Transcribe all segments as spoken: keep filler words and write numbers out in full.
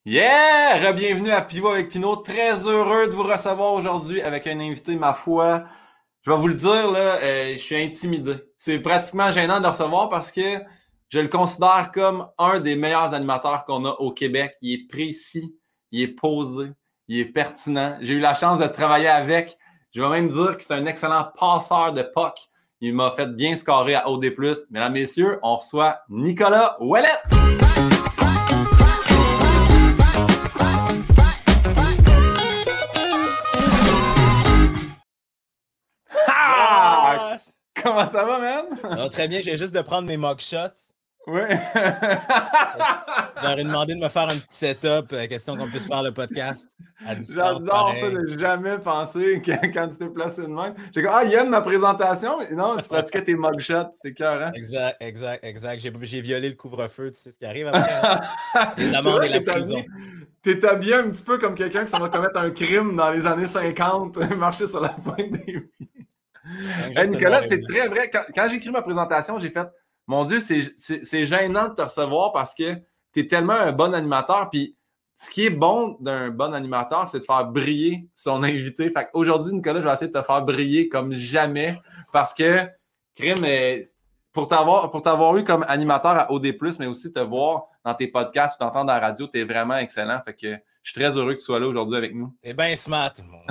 Yeah! Bienvenue à Pivot avec Pinot. Très heureux de vous recevoir aujourd'hui avec un invité, ma foi. Je vais vous le dire, là, euh, je suis intimidé. C'est pratiquement gênant de le recevoir parce que je le considère comme un des meilleurs animateurs qu'on a au Québec. Il est précis, il est posé, il est pertinent. J'ai eu la chance de travailler avec. Je vais même dire que c'est un excellent passeur de puck. Il m'a fait bien scorer à O D plus. Mesdames, messieurs, on reçoit Nicolas Ouellette! Ah! Yes! Comment ça va, man? Non, très bien, j'ai juste de prendre mes mugshots. Oui. Je leur ai demandé de me faire un petit setup, euh, question qu'on puisse faire le podcast à distance. J'adore pareil. ça, je n'ai jamais pensé quand, quand tu t'es placé de même. J'ai dit, ah, il aime ma présentation. Mais non, tu pratiquais tes mugshots, c'est écœurant. Exact, exact, exact. J'ai, j'ai violé le couvre-feu, tu sais ce qui arrive après. Les amendes et la prison. T'es habillé un petit peu comme quelqu'un qui s'en va commettre un crime dans les années cinquante, marcher sur la pointe des pieds. Hey, Nicolas, c'est très vrai. Quand, quand j'ai écrit ma présentation, j'ai fait mon Dieu, c'est, c'est, c'est gênant de te recevoir parce que tu es tellement un bon animateur. Puis ce qui est bon d'un bon animateur, c'est de faire briller son invité. Fait qu'aujourd'hui, Nicolas, je vais essayer de te faire briller comme jamais parce que, crime, pour t'avoir, pour t'avoir eu comme animateur à O D plus, mais aussi te voir dans tes podcasts ou t'entendre à la radio, tu es vraiment excellent. Fait que je suis très heureux que tu sois là aujourd'hui avec nous. T'es bien smart.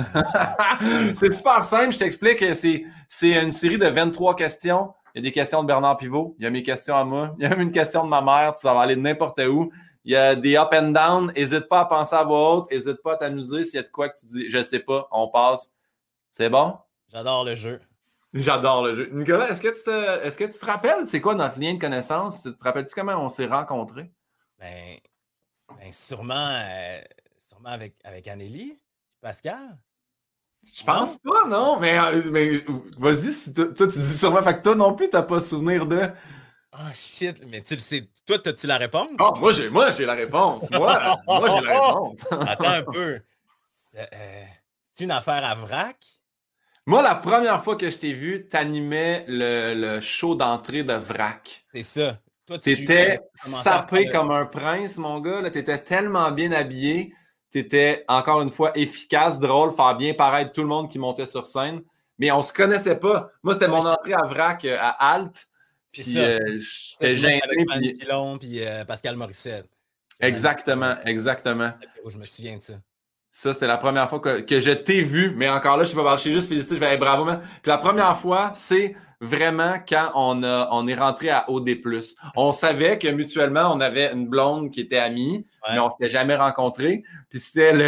C'est super simple, je t'explique. C'est, c'est une série de vingt-trois questions. Il y a des questions de Bernard Pivot, il y a mes questions à moi, il y a même une question de ma mère, tu vas aller de n'importe où. Il y a des up and down, n'hésite pas à penser à voix haute, n'hésite pas à t'amuser. S'il y a de quoi que tu dis, je sais pas, on passe. C'est bon? J'adore le jeu. J'adore le jeu. Nicolas, est-ce que tu te, est-ce que tu te rappelles, c'est quoi notre lien de connaissance? Tu te rappelles-tu comment on s'est rencontrés? Ben, ben sûrement, euh, sûrement avec, avec Anneli, Pascal. Je pense non? pas, non, mais, mais vas-y, si toi, toi tu dis sûrement, fait que toi non plus, t'as pas souvenir de... Ah, oh, shit, mais tu le sais, toi, as-tu la réponse? Ah, oh, moi, j'ai, moi, j'ai la réponse, moi, moi, j'ai la réponse. Attends un peu, c'est, euh, c'est une affaire à vrac? Moi, la première fois que je t'ai vu, t'animais le, le show d'entrée de Vrac. C'est ça. Toi, tu T'étais sapé comme un prince, mon gars, là, t'étais tellement bien habillé. T'étais, encore une fois, efficace, drôle, faire bien paraître tout le monde qui montait sur scène. Mais on se connaissait pas. Moi, c'était mon entrée à Vrac euh, à Alt. Puis, puis euh, j'étais gêné. Avec Van Pilon puis euh, Pascal Morissette. Exactement, exactement. Je me souviens de ça. Ça, c'était la première fois que, que je t'ai vu. Mais encore là, je sais pas, je suis juste félicité. Je vais être bravo, man. Puis la première fois, c'est vraiment quand on, a, on est rentré à O D plus. On savait que mutuellement, on avait une blonde qui était amie, ouais. Mais on ne s'était jamais rencontrés. Puis c'était le...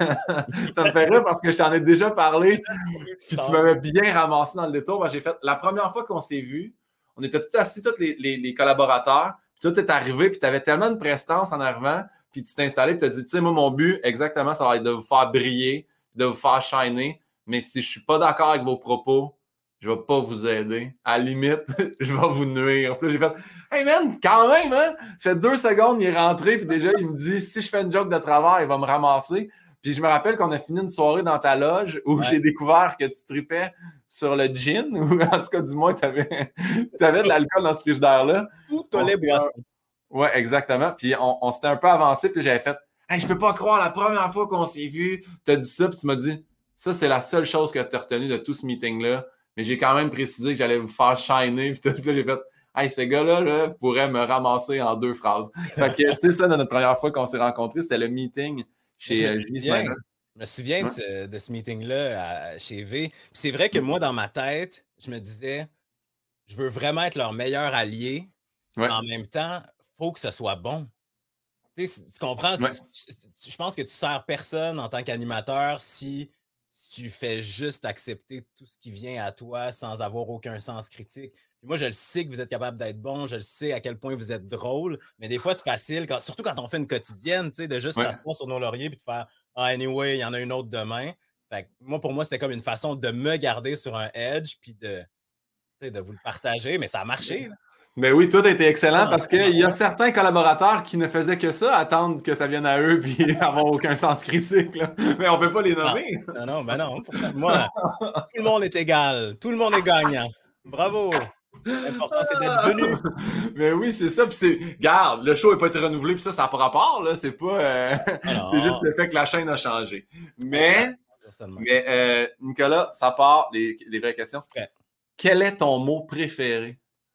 ça me fait rire parce que je t'en ai déjà parlé. Puis tu m'avais bien ramassé dans le détour. Ben, j'ai fait la première fois qu'on s'est vus, on était tous assis, tous les, les, les collaborateurs. Puis toi, tu es arrivé, puis tu avais tellement de prestance en arrivant. Puis tu t'es installé, puis tu as dit, tu sais, moi, mon but, exactement, ça va être de vous faire briller, de vous faire shiner. Mais si je ne suis pas d'accord avec vos propos, je ne vais pas vous aider. À la limite, je vais vous nuire. Puis là, j'ai fait, hey man, quand même, hein? Ça fait deux secondes, il est rentré, puis déjà, il me dit, si je fais une joke de travers, il va me ramasser. Puis je me rappelle qu'on a fini une soirée dans ta loge où ouais. J'ai découvert que tu tripais sur le gin, ou en tout cas, du moins, tu avais, avais de l'alcool dans ce frigidaire-là. Ou tu as les boissons. Oui, exactement. Puis on, on s'était un peu avancé, puis j'avais fait hey, je peux pas croire, la première fois qu'on s'est vu, tu as dit ça, puis tu m'as dit ça, c'est la seule chose que tu as retenue de tout ce meeting-là. Mais j'ai quand même précisé que j'allais vous faire shiner, puis là, j'ai fait hey, ce gars-là là, pourrait me ramasser en deux phrases. Fait que c'est ça, notre première fois qu'on s'est rencontrés, c'était le meeting chez euh, Julie Snyder. Je me souviens ouais. de ce, de ce meeting-là à, chez V. Puis c'est vrai que moi, dans ma tête, je me disais je veux vraiment être leur meilleur allié. Ouais. En même temps, il faut que ce soit bon. Tu sais, tu comprends? Ouais. Je pense que tu ne sers personne en tant qu'animateur si tu fais juste accepter tout ce qui vient à toi sans avoir aucun sens critique. Puis moi, je le sais que vous êtes capable d'être bon, je le sais à quel point vous êtes drôle, mais des fois, c'est facile, quand, surtout quand on fait une quotidienne, tu sais, de juste ouais. s'asseoir sur nos lauriers et de faire « Ah, anyway, il y en a une autre demain ». Fait que moi, pour moi, c'était comme une façon de me garder sur un edge puis de, de vous le partager, mais ça a marché. Là. Ben oui, toi, tu as été excellent parce qu'il y a certains collaborateurs qui ne faisaient que ça, attendre que ça vienne à eux puis avoir aucun sens critique. Là. Mais on ne peut pas les nommer. Non, non, ben non. Moi, tout le monde est égal. Tout le monde est gagnant. Bravo. L'important, c'est d'être venu. Mais oui, c'est ça. Puis c'est, regarde, le show n'a pas été renouvelé, puis ça, ça n'a pas rapport, là. C'est pas. Euh... c'est juste le fait que la chaîne a changé. Mais, mais euh, Nicolas, ça part, les, les vraies questions. Prêt. Quel est ton mot préféré?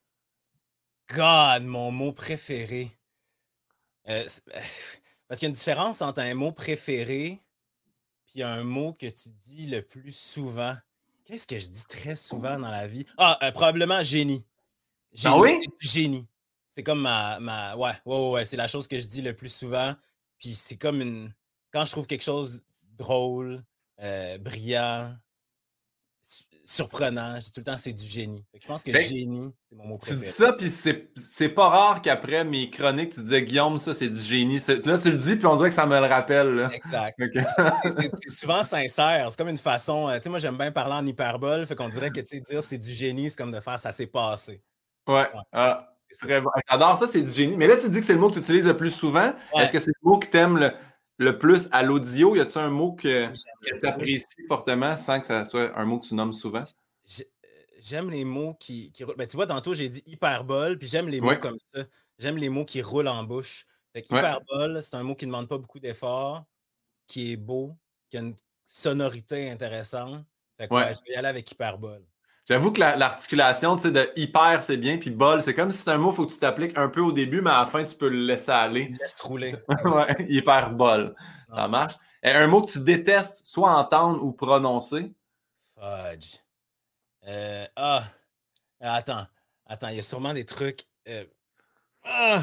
God, mon mot préféré. Euh, parce qu'il y a une différence entre un mot préféré et un mot que tu dis le plus souvent. Qu'est-ce que je dis très souvent dans la vie? Ah, euh, probablement génie. Génie. Ah oui? C'est génie. C'est comme ma. ma... Ouais, ouais, ouais, c'est la chose que je dis le plus souvent. Puis c'est comme une. Quand je trouve quelque chose drôle, euh, brillant, surprenant, je dis tout le temps c'est du génie. Fait que je pense que ben, génie, c'est mon mot préféré. Tu dis ça, puis c'est, c'est pas rare qu'après mes chroniques, tu disais Guillaume, ça c'est du génie. C'est, là, tu le dis, puis on dirait que ça me le rappelle. Là. Exact. Okay. c'est, c'est, c'est souvent sincère. C'est comme une façon. Tu sais, moi, j'aime bien parler en hyperbole. Fait qu'on dirait que tu sais, dire c'est du génie, c'est comme de faire ça s'est passé. Ouais. ouais. Ah, c'est très bon. J'adore ça, c'est du génie. Mais là, tu dis que c'est le mot que tu utilises le plus souvent. Ouais. Est-ce que c'est le mot que tu aimes le, le plus à l'audio? Y a-t-il un mot que, que tu apprécies fortement sans que ça soit un mot que tu nommes souvent? J'aime les mots qui, qui roulent. Ben, tu vois, tantôt, j'ai dit hyperbole, puis j'aime les mots ouais. comme ça. J'aime les mots qui roulent en bouche. Fait que hyperbole, ouais. c'est un mot qui ne demande pas beaucoup d'efforts, qui est beau, qui a une sonorité intéressante. Fait que ouais. Ouais, je vais y aller avec hyperbole. J'avoue que la, l'articulation, tu sais, de hyper, c'est bien, puis bol, c'est comme si c'est un mot, il faut que tu t'appliques un peu au début, mais à la fin, tu peux le laisser aller. Tu laisses rouler. ouais, hyperbole. Non. Ça marche. Et un mot que tu détestes, soit entendre ou prononcer. Fudge. Euh, ah, attends, attends, il y a sûrement des trucs. Euh, ah,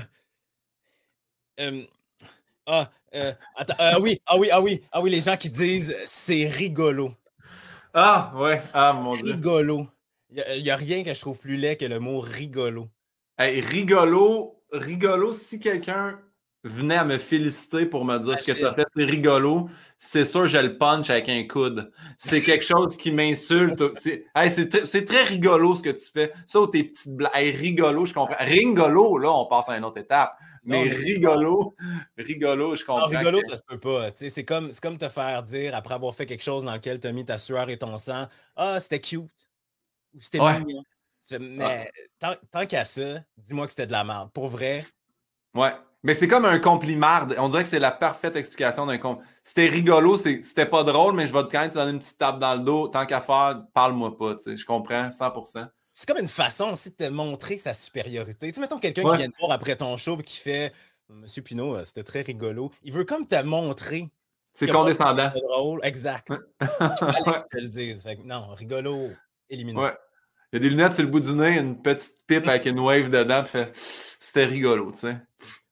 euh, ah, euh, attends, ah oui, ah oui, ah oui, ah oui, les gens qui disent c'est rigolo. Ah, ouais, ah mon Dieu. Rigolo. Il n'y a, a rien que je trouve plus laid que le mot rigolo. Hey, rigolo, rigolo, si quelqu'un venait à me féliciter pour me dire ah, ce que tu as fait, c'est rigolo, c'est sûr je le punch avec un coude. C'est quelque chose qui m'insulte. C'est, hey, c'est, t- c'est très rigolo ce que tu fais. Ça ou tes petites blagues. Hey, rigolo, je comprends. Ringolo, là, on passe à une autre étape. Mais non, rigolo, pas. rigolo, je comprends. Non, rigolo, que... ça se peut pas. C'est comme, c'est comme te faire dire, après avoir fait quelque chose dans lequel tu as mis ta sueur et ton sang, ah, c'était cute. Ou c'était ouais. mignon. Mais ouais. tant, tant qu'à ça, dis-moi que c'était de la merde. Pour vrai. Ouais. Mais c'est comme un compliment. On dirait que c'est la parfaite explication d'un compliment. C'était rigolo, c'est, c'était pas drôle, mais je vais te quand même te donner une petite tape dans le dos. Tant qu'à faire, parle-moi pas. Tu sais. Je comprends cent pour cent. C'est comme une façon aussi de te montrer sa supériorité. Tu sais, mettons quelqu'un ouais. qui vient te voir après ton show et qui fait Monsieur Pinault, c'était très rigolo. Il veut comme te montrer. C'est condescendant. C'est drôle. Exact. Il fallait ouais. que te le dise. Fait que non, rigolo, éliminé. Ouais. Il y a des lunettes sur le bout du nez, une petite pipe avec une wave dedans, puis fait c'était rigolo, tu sais.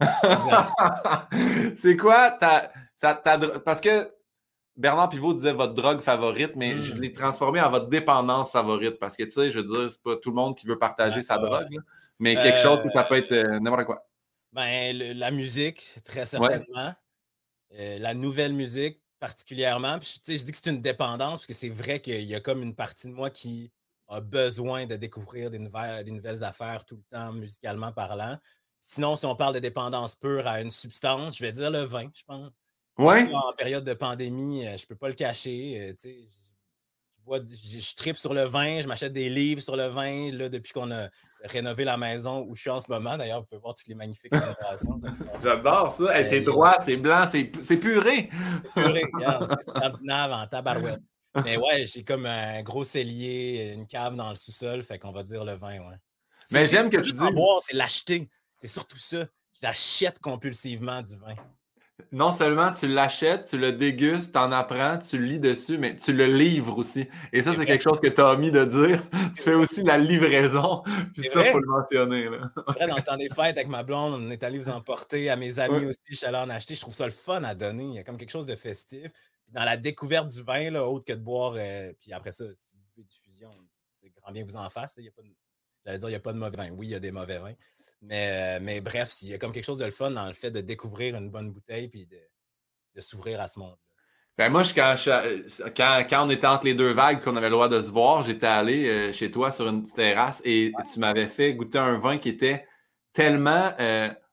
C'est quoi ta, ta, ta, parce que Bernard Pivot disait votre drogue favorite, mais mm. je l'ai transformé en votre dépendance favorite parce que, tu sais, je veux dire, c'est pas tout le monde qui veut partager ouais, sa ouais. drogue, là, mais quelque euh, chose que ça peut être euh, n'importe quoi. Ben, le, la musique, très certainement. Ouais. Euh, la nouvelle musique, particulièrement. Puis, tu sais, je dis que c'est une dépendance parce que c'est vrai qu'il y a comme une partie de moi qui a besoin de découvrir des nouvelles, des nouvelles affaires tout le temps, musicalement parlant. Sinon, si on parle de dépendance pure à une substance, je vais dire le vin, je pense. Ouais. En période de pandémie, je ne peux pas le cacher. Tu sais, je, bois, je, je tripe sur le vin, je m'achète des livres sur le vin. Là, depuis qu'on a rénové la maison où je suis en ce moment, d'ailleurs, vous pouvez voir toutes les magnifiques rénovations. J'adore ça. Hey, c'est droit, c'est blanc, c'est, c'est puré. Puré, regarde, c'est scandinave en tabarouette. Mais ouais, j'ai comme un gros cellier, une cave dans le sous-sol, fait qu'on va dire le vin, ouais. Mais c'est, j'aime c'est que tu dis... boire, c'est l'acheter. C'est surtout ça. J'achète compulsivement du vin. Non seulement tu l'achètes, tu le dégustes, tu en apprends, tu lis dessus, mais tu le livres aussi. Et ça, c'est, c'est quelque chose que tu as omis de dire. Tu fais aussi la livraison. Puis c'est ça, il faut le mentionner. Là. Après, dans le temps des fêtes, avec ma blonde, on est allé vous emporter. À mes amis ouais. aussi, je suis allé en acheter. Je trouve ça le fun à donner. Il y a comme quelque chose de festif. Puis dans la découverte du vin, là, autre que de boire, euh, puis après ça, si vous voulez diffusion, c'est grand bien vous en fasse. Il y a pas de... J'allais dire, il n'y a pas de mauvais vin. Oui, il y a des mauvais vins. Mais, euh, mais bref, il y a comme quelque chose de le fun dans le fait de découvrir une bonne bouteille puis de, de s'ouvrir à ce monde-là. Ben moi, je, quand, je, quand, quand on était entre les deux vagues qu'on avait le droit de se voir, j'étais allé euh, chez toi sur une petite terrasse et ouais. tu m'avais fait goûter un vin qui était tellement euh,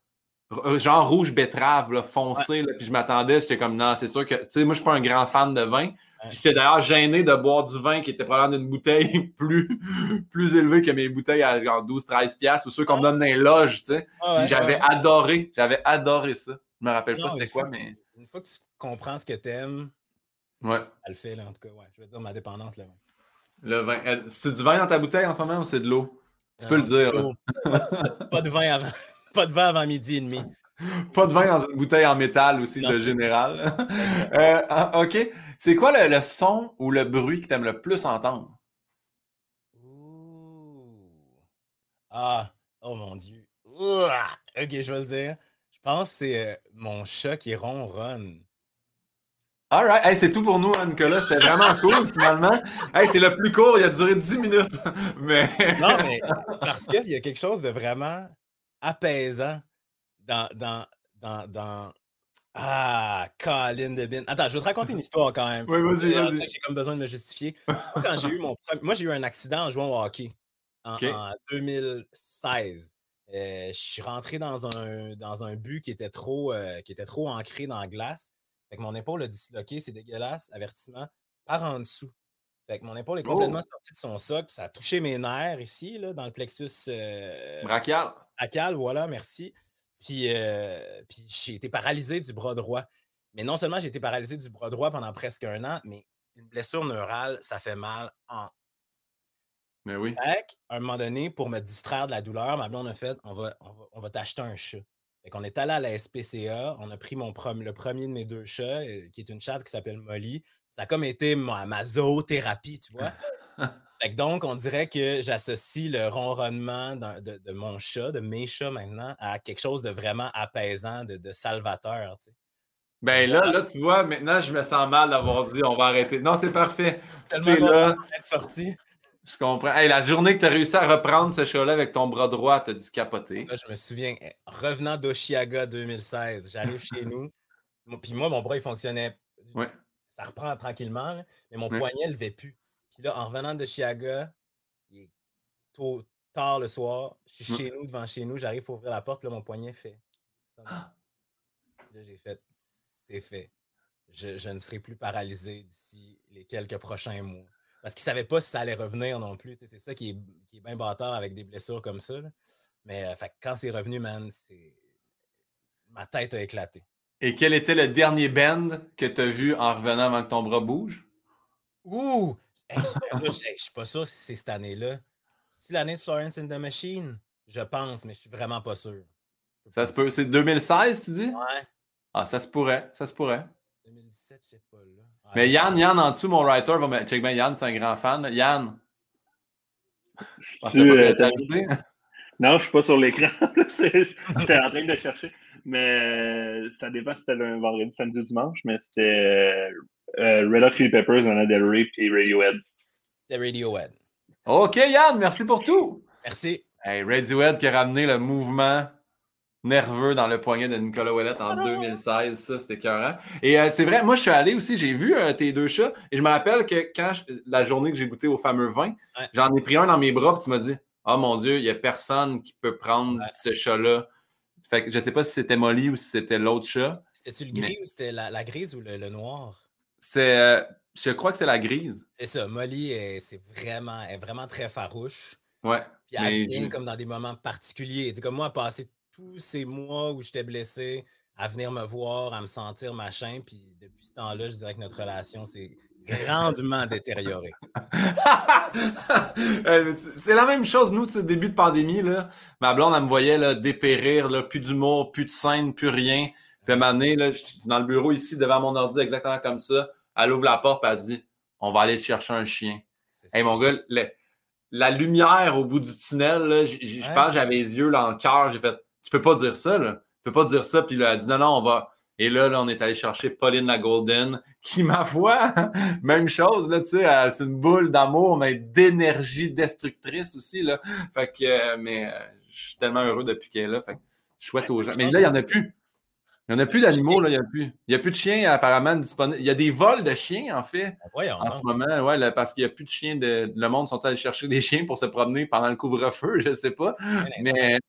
genre rouge betterave, là, foncé, là, puis je m'attendais, j'étais comme, non, c'est sûr que, tu sais, moi, je suis pas un grand fan de vin. Puis j'étais d'ailleurs gêné de boire du vin qui était probablement d'une bouteille plus, plus élevée que mes bouteilles à genre douze à treize piastres ou ceux qu'on me donne dans les loges, tu sais. Ah ouais, Puis j'avais ouais. adoré, j'avais adoré ça. Je me rappelle Non, pas c'était une quoi, fois que mais... tu- Une fois que tu comprends ce que t'aimes, Ouais. ça le fait, là, en tout cas, ouais. Je veux dire, ma dépendance, là. Ouais. Le vin. Euh, C'est du vin dans ta bouteille en ce moment ou c'est de l'eau? Tu Non, peux le non, dire. c'est là. chaud. Pas, pas- pas de vin avant, pas de vin avant midi et demi. Pas de vin dans une bouteille en métal aussi, Non, de c'est général. exact. Euh, ah, OK. C'est quoi le, le son ou le bruit que tu aimes le plus entendre? Ouh. Ah, oh mon Dieu. Ouah. Ok, je vais le dire. Je pense que c'est euh, mon chat qui ronronne. All right. Hey, c'est tout pour nous, hein, Nicolas. C'était vraiment cool, finalement. Hey, c'est le plus court. Il a duré dix minutes. Mais... Non, mais parce qu'il y a quelque chose de vraiment apaisant dans, dans, dans, dans... Ah, Colin de Bin. Attends, je vais te raconter une histoire quand même. Oui, vas-y, Euh, on vas-y. dirait que j'ai comme besoin de me justifier. Moi, quand j'ai eu mon premier... Moi, j'ai eu un accident en jouant au hockey en, OK. en deux mille seize. Euh, je suis rentré dans un, dans un but qui était trop, euh, qui était trop ancré dans la glace. Fait que mon épaule a disloqué, c'est dégueulasse, avertissement, par en dessous. Fait que mon épaule est complètement Oh. sortie de son socle, ça a touché mes nerfs ici, là, dans le plexus euh, Brachial. brachial, voilà, merci. Puis, euh, puis j'ai été paralysé du bras droit. Mais non seulement j'ai été paralysé du bras droit pendant presque un an, mais une blessure neurale, ça fait mal en... Mais oui. Fait qu'à un moment donné, pour me distraire de la douleur, ma blonde a fait, on va, on va, on va t'acheter un chat. Fait qu'on est allé à la S P C A, on a pris mon prom- le premier de mes deux chats, euh, qui est une chatte qui s'appelle Molly. Ça a comme été ma, ma zoothérapie, tu vois. Fait que donc, on dirait que j'associe le ronronnement d'un- de, de mon chat, de mes chats maintenant, à quelque chose de vraiment apaisant, de, de salvateur, tu sais. Ben là, là, tu vois, maintenant, je me sens mal d'avoir dit on va arrêter. Non, c'est parfait. Tellement C'est content là. d'être sorti. Je comprends. Hey, la journée que tu as réussi à reprendre ce show-là avec ton bras droit, tu as dû capoter. Là, je me souviens, eh, revenant d'Oshiaga deux mille seize, j'arrive chez nous, mon- puis moi, mon bras, il fonctionnait. Ouais. Ça reprend tranquillement, là, mais mon Ouais. poignet ne levait plus. Puis là, en revenant de Chiaga, il est tôt, tard le soir, je suis Ouais. chez nous, devant chez nous, j'arrive pour ouvrir la porte, là, mon poignet fait. Ça me- Là, j'ai fait, c'est fait. Je, je ne serai plus paralysé d'ici les quelques prochains mois. Parce qu'ils ne savaient pas si ça allait revenir non plus. Tu sais, c'est ça qui est, qui est bien bâtard avec des blessures comme ça, là. Mais euh, fait, que quand c'est revenu, man, c'est... ma tête a éclaté. Et quel était le dernier band que tu as vu en revenant avant que ton bras bouge? Ouh! Hey, je ne suis pas sûr si c'est cette année-là. C'est l'année de Florence and the Machine? Je pense, mais je suis vraiment pas sûr. Ça se peut. C'est deux mille seize, tu dis? Ouais. Ah, ça se pourrait. Ça se pourrait. deux mille dix-sept, je sais pas là. Ah, Mais je Yann, sais. Yann, en dessous, mon writer va me. Check bien, Yann, c'est un grand fan. là. Yann. Je pensais Tu, pas euh, que t'allais ajouter. Non, je suis pas sur l'écran. J'étais en train de chercher. Mais euh, ça dépend si c'était le vendredi, samedi ou dimanche. Mais c'était euh, euh, Red Hot Chili Peppers, Lana Del Rey puis Radiohead. C'est Radiohead. OK, Yann, merci pour tout. Merci. Hey, Radiohead qui a ramené le mouvement nerveux dans le poignet de Nicolas Ouellette en deux mille seize. Ça, c'était écœurant. Et euh, c'est vrai, moi, je suis allé aussi, j'ai vu euh, tes deux chats. Et je me rappelle que quand je- la journée que j'ai goûté au fameux vin, Ouais. j'en ai pris un dans mes bras, puis tu m'as dit « Ah, mon Dieu, il n'y a personne qui peut prendre Ouais. ce chat-là. » Fait que je ne sais pas si c'était Molly ou si c'était l'autre chat. C'était-tu le gris ou c'était la, la grise ou le, le noir? C'est, euh, je crois que c'est la grise. C'est ça. Molly, est, c'est vraiment, est vraiment très farouche. Ouais. Puis elle mais vient je- comme dans des moments particuliers. C'est comme moi, à passer tous ces mois où j'étais blessé, à venir me voir, à me sentir machin. Puis depuis ce temps-là, je dirais que notre relation s'est grandement détériorée. Euh, c'est la même chose, nous, tu sais, début de pandémie, là, ma blonde, elle me voyait là, dépérir, là, plus d'humour, plus de scène, plus rien. Puis à un moment donné, là, je suis dans le bureau ici, devant mon ordi, exactement comme ça. Elle ouvre la porte et elle dit « On va aller chercher un chien. » Hey, mon gars, le- la lumière au bout du tunnel, là, j- j- je Ouais. pense que j'avais les yeux là, en cœur. J'ai fait « Tu peux pas dire ça, là. Tu peux pas dire ça. » Puis là, elle dit « Non, non, on va... » Et là, là, on est allé chercher Pauline la Golden, qui, ma foi, même chose, là, tu sais, euh, c'est une boule d'amour, mais d'énergie destructrice aussi, là. Fait que, euh, mais euh, je suis tellement heureux depuis qu'elle est là. Fait que je souhaite aux gens. Mais là, il n'y en a plus. Il n'y en a plus d'animaux, là, il n'y a plus. Il n'y a plus de chiens apparemment disponibles. Il y a des vols de chiens, en fait, Ben voyons en donc. ce moment, ouais, là, parce qu'il n'y a plus de chiens. De... Le monde sont allés chercher des chiens pour se promener pendant le couvre-feu, je ne sais pas. Ben, Mais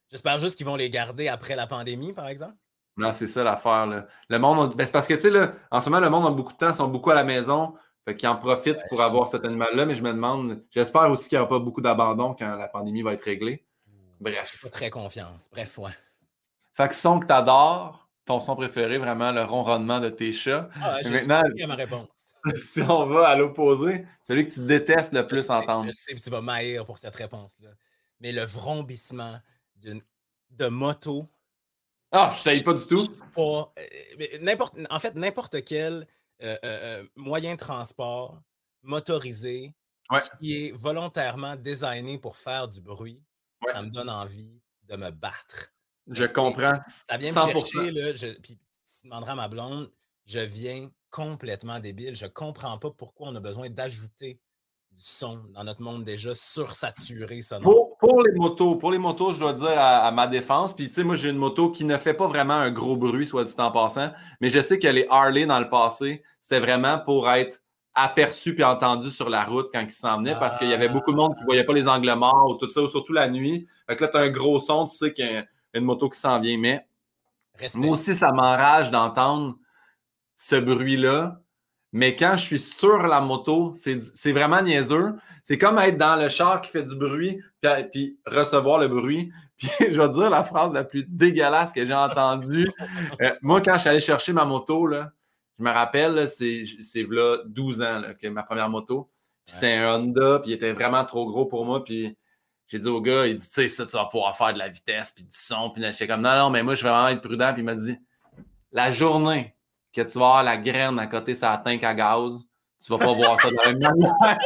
J'espère juste qu'ils vont les garder après la pandémie, par exemple. Non, c'est ça l'affaire. Là. Le monde, ben, c'est parce que, tu sais, là, en ce moment, le monde a beaucoup de temps, ils sont beaucoup à la maison, fait qu'ils en profitent Ouais, pour je avoir cet animal-là, mais je me demande, j'espère aussi qu'il n'y aura pas beaucoup d'abandon quand la pandémie va être réglée. J'ai Bref. pas très confiance. Bref, ouais. Fait que son que t'adores, ton son préféré, vraiment le ronronnement de tes chats. Ah, ouais, Mais j'ai maintenant, à ma réponse. si on va à l'opposé, celui que tu détestes le Je plus sais, entendre. je sais que tu vas m'haïr pour cette réponse-là. Mais le vrombissement d'une de moto. Ah, je t'haïs pas du tout. Pas, euh, mais n'importe, en fait, n'importe quel euh, euh, euh, moyen de transport motorisé Ouais. qui est volontairement designé pour faire du bruit, Ouais. ça me donne envie de me battre. Je Mais comprends. ça vient me cent pour cent. chercher, là, je, puis tu demanderas à ma blonde, je viens complètement débile. Je comprends pas pourquoi on a besoin d'ajouter du son dans notre monde déjà sursaturé sonore. Pour, pour les motos, pour les motos, je dois dire à, à ma défense, puis tu sais, moi j'ai une moto qui ne fait pas vraiment un gros bruit, soit dit en passant, mais je sais que les Harley dans le passé, c'était vraiment pour être aperçu puis entendu sur la route quand ils s'en venaient, parce qu'il y avait beaucoup de monde qui ne voyait pas les angles morts ou tout ça, ou surtout la nuit. Fait que là, tu as un gros son, tu sais qu'il y a une moto qui s'en vient, mais Respect. moi aussi, ça m'enrage d'entendre ce bruit-là. Mais quand je suis sur la moto, c'est, c'est vraiment niaiseux. C'est comme être dans le char qui fait du bruit, puis, puis recevoir le bruit. Puis je vais te dire la phrase la plus dégueulasse que j'ai entendue. Euh, moi, quand je suis allé chercher ma moto, là, je me rappelle, là, c'est, c'est là, douze ans là, que ma première moto. Puis c'était un Honda, puis il était vraiment trop gros pour moi. Puis j'ai dit au gars, il dit, tu sais, ça, tu vas pouvoir faire de la vitesse, puis du son. Puis là, j'étais comme, non, non, mais moi, je vais vraiment être prudent. Puis il m'a dit, la journée que tu vas avoir la graine à côté sur la tank à gaz, tu vas pas voir ça dans la même manière.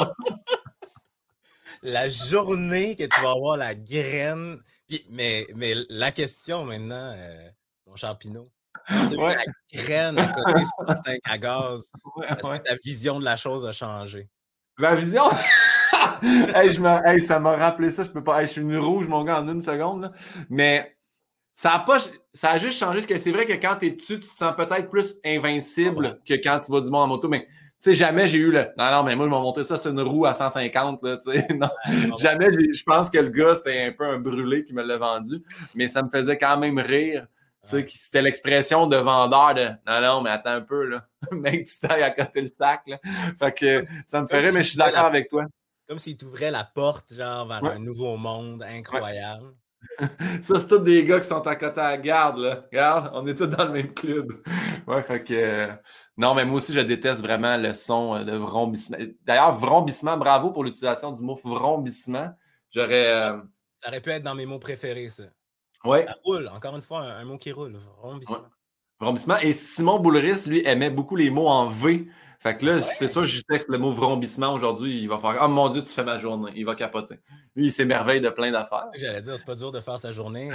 La journée que tu vas avoir la graine. Puis, mais, mais la question maintenant, euh, mon cher Pinot, quand tu as Ouais. mis la graine à côté sur la tank à gaz, Ouais, est-ce ouais. que ta vision de la chose a changé? Ma vision. hey, je me... hey, ça m'a rappelé ça. Je peux pas. Hey, je suis une rouge, mon gars, en une seconde. Là. Mais ça a, pas... ça a juste changé. Parce que c'est vrai que quand tu es dessus, tu te sens peut-être plus invincible ouais. que quand tu vas du monde en moto. Mais tu sais, jamais j'ai eu le. Non, non, mais moi, je m'ai monté ça sur une roue à cent cinquante. Là, non. Ouais, jamais, j'ai... je pense que le gars, c'était un peu un brûlé qui me l'a vendu. Mais ça me faisait quand même rire. Tu sais, c'était l'expression de vendeur de non, non, mais attends un peu, là. Mec, tu tailles à côté le sac, là. Fait que ça me ferait rire, mais je suis d'accord la... avec toi. Comme s'il t'ouvrait la porte, genre, vers ouais. un nouveau monde incroyable. Ouais. Ça, c'est tous des gars qui sont à côté à la garde, là. Regarde, on est tous dans le même club. Ouais, fait que. Euh... Non, mais moi aussi, je déteste vraiment le son de vrombissement. D'ailleurs, vrombissement, bravo pour l'utilisation du mot vrombissement. J'aurais. Euh... Ça aurait pu être dans mes mots préférés, ça. Ouais. Ça roule, encore une fois, un, un mot qui roule, vrombissement. Ouais. Vrombissement. Et Simon Boulris, lui, aimait beaucoup les mots en V. Fait que là, ouais. c'est sûr, je texte le mot vrombissement aujourd'hui, il va faire « Ah, oh, mon Dieu, tu fais ma journée. » Il va capoter. Lui, il s'émerveille de plein d'affaires. J'allais dire, c'est pas dur de faire sa journée.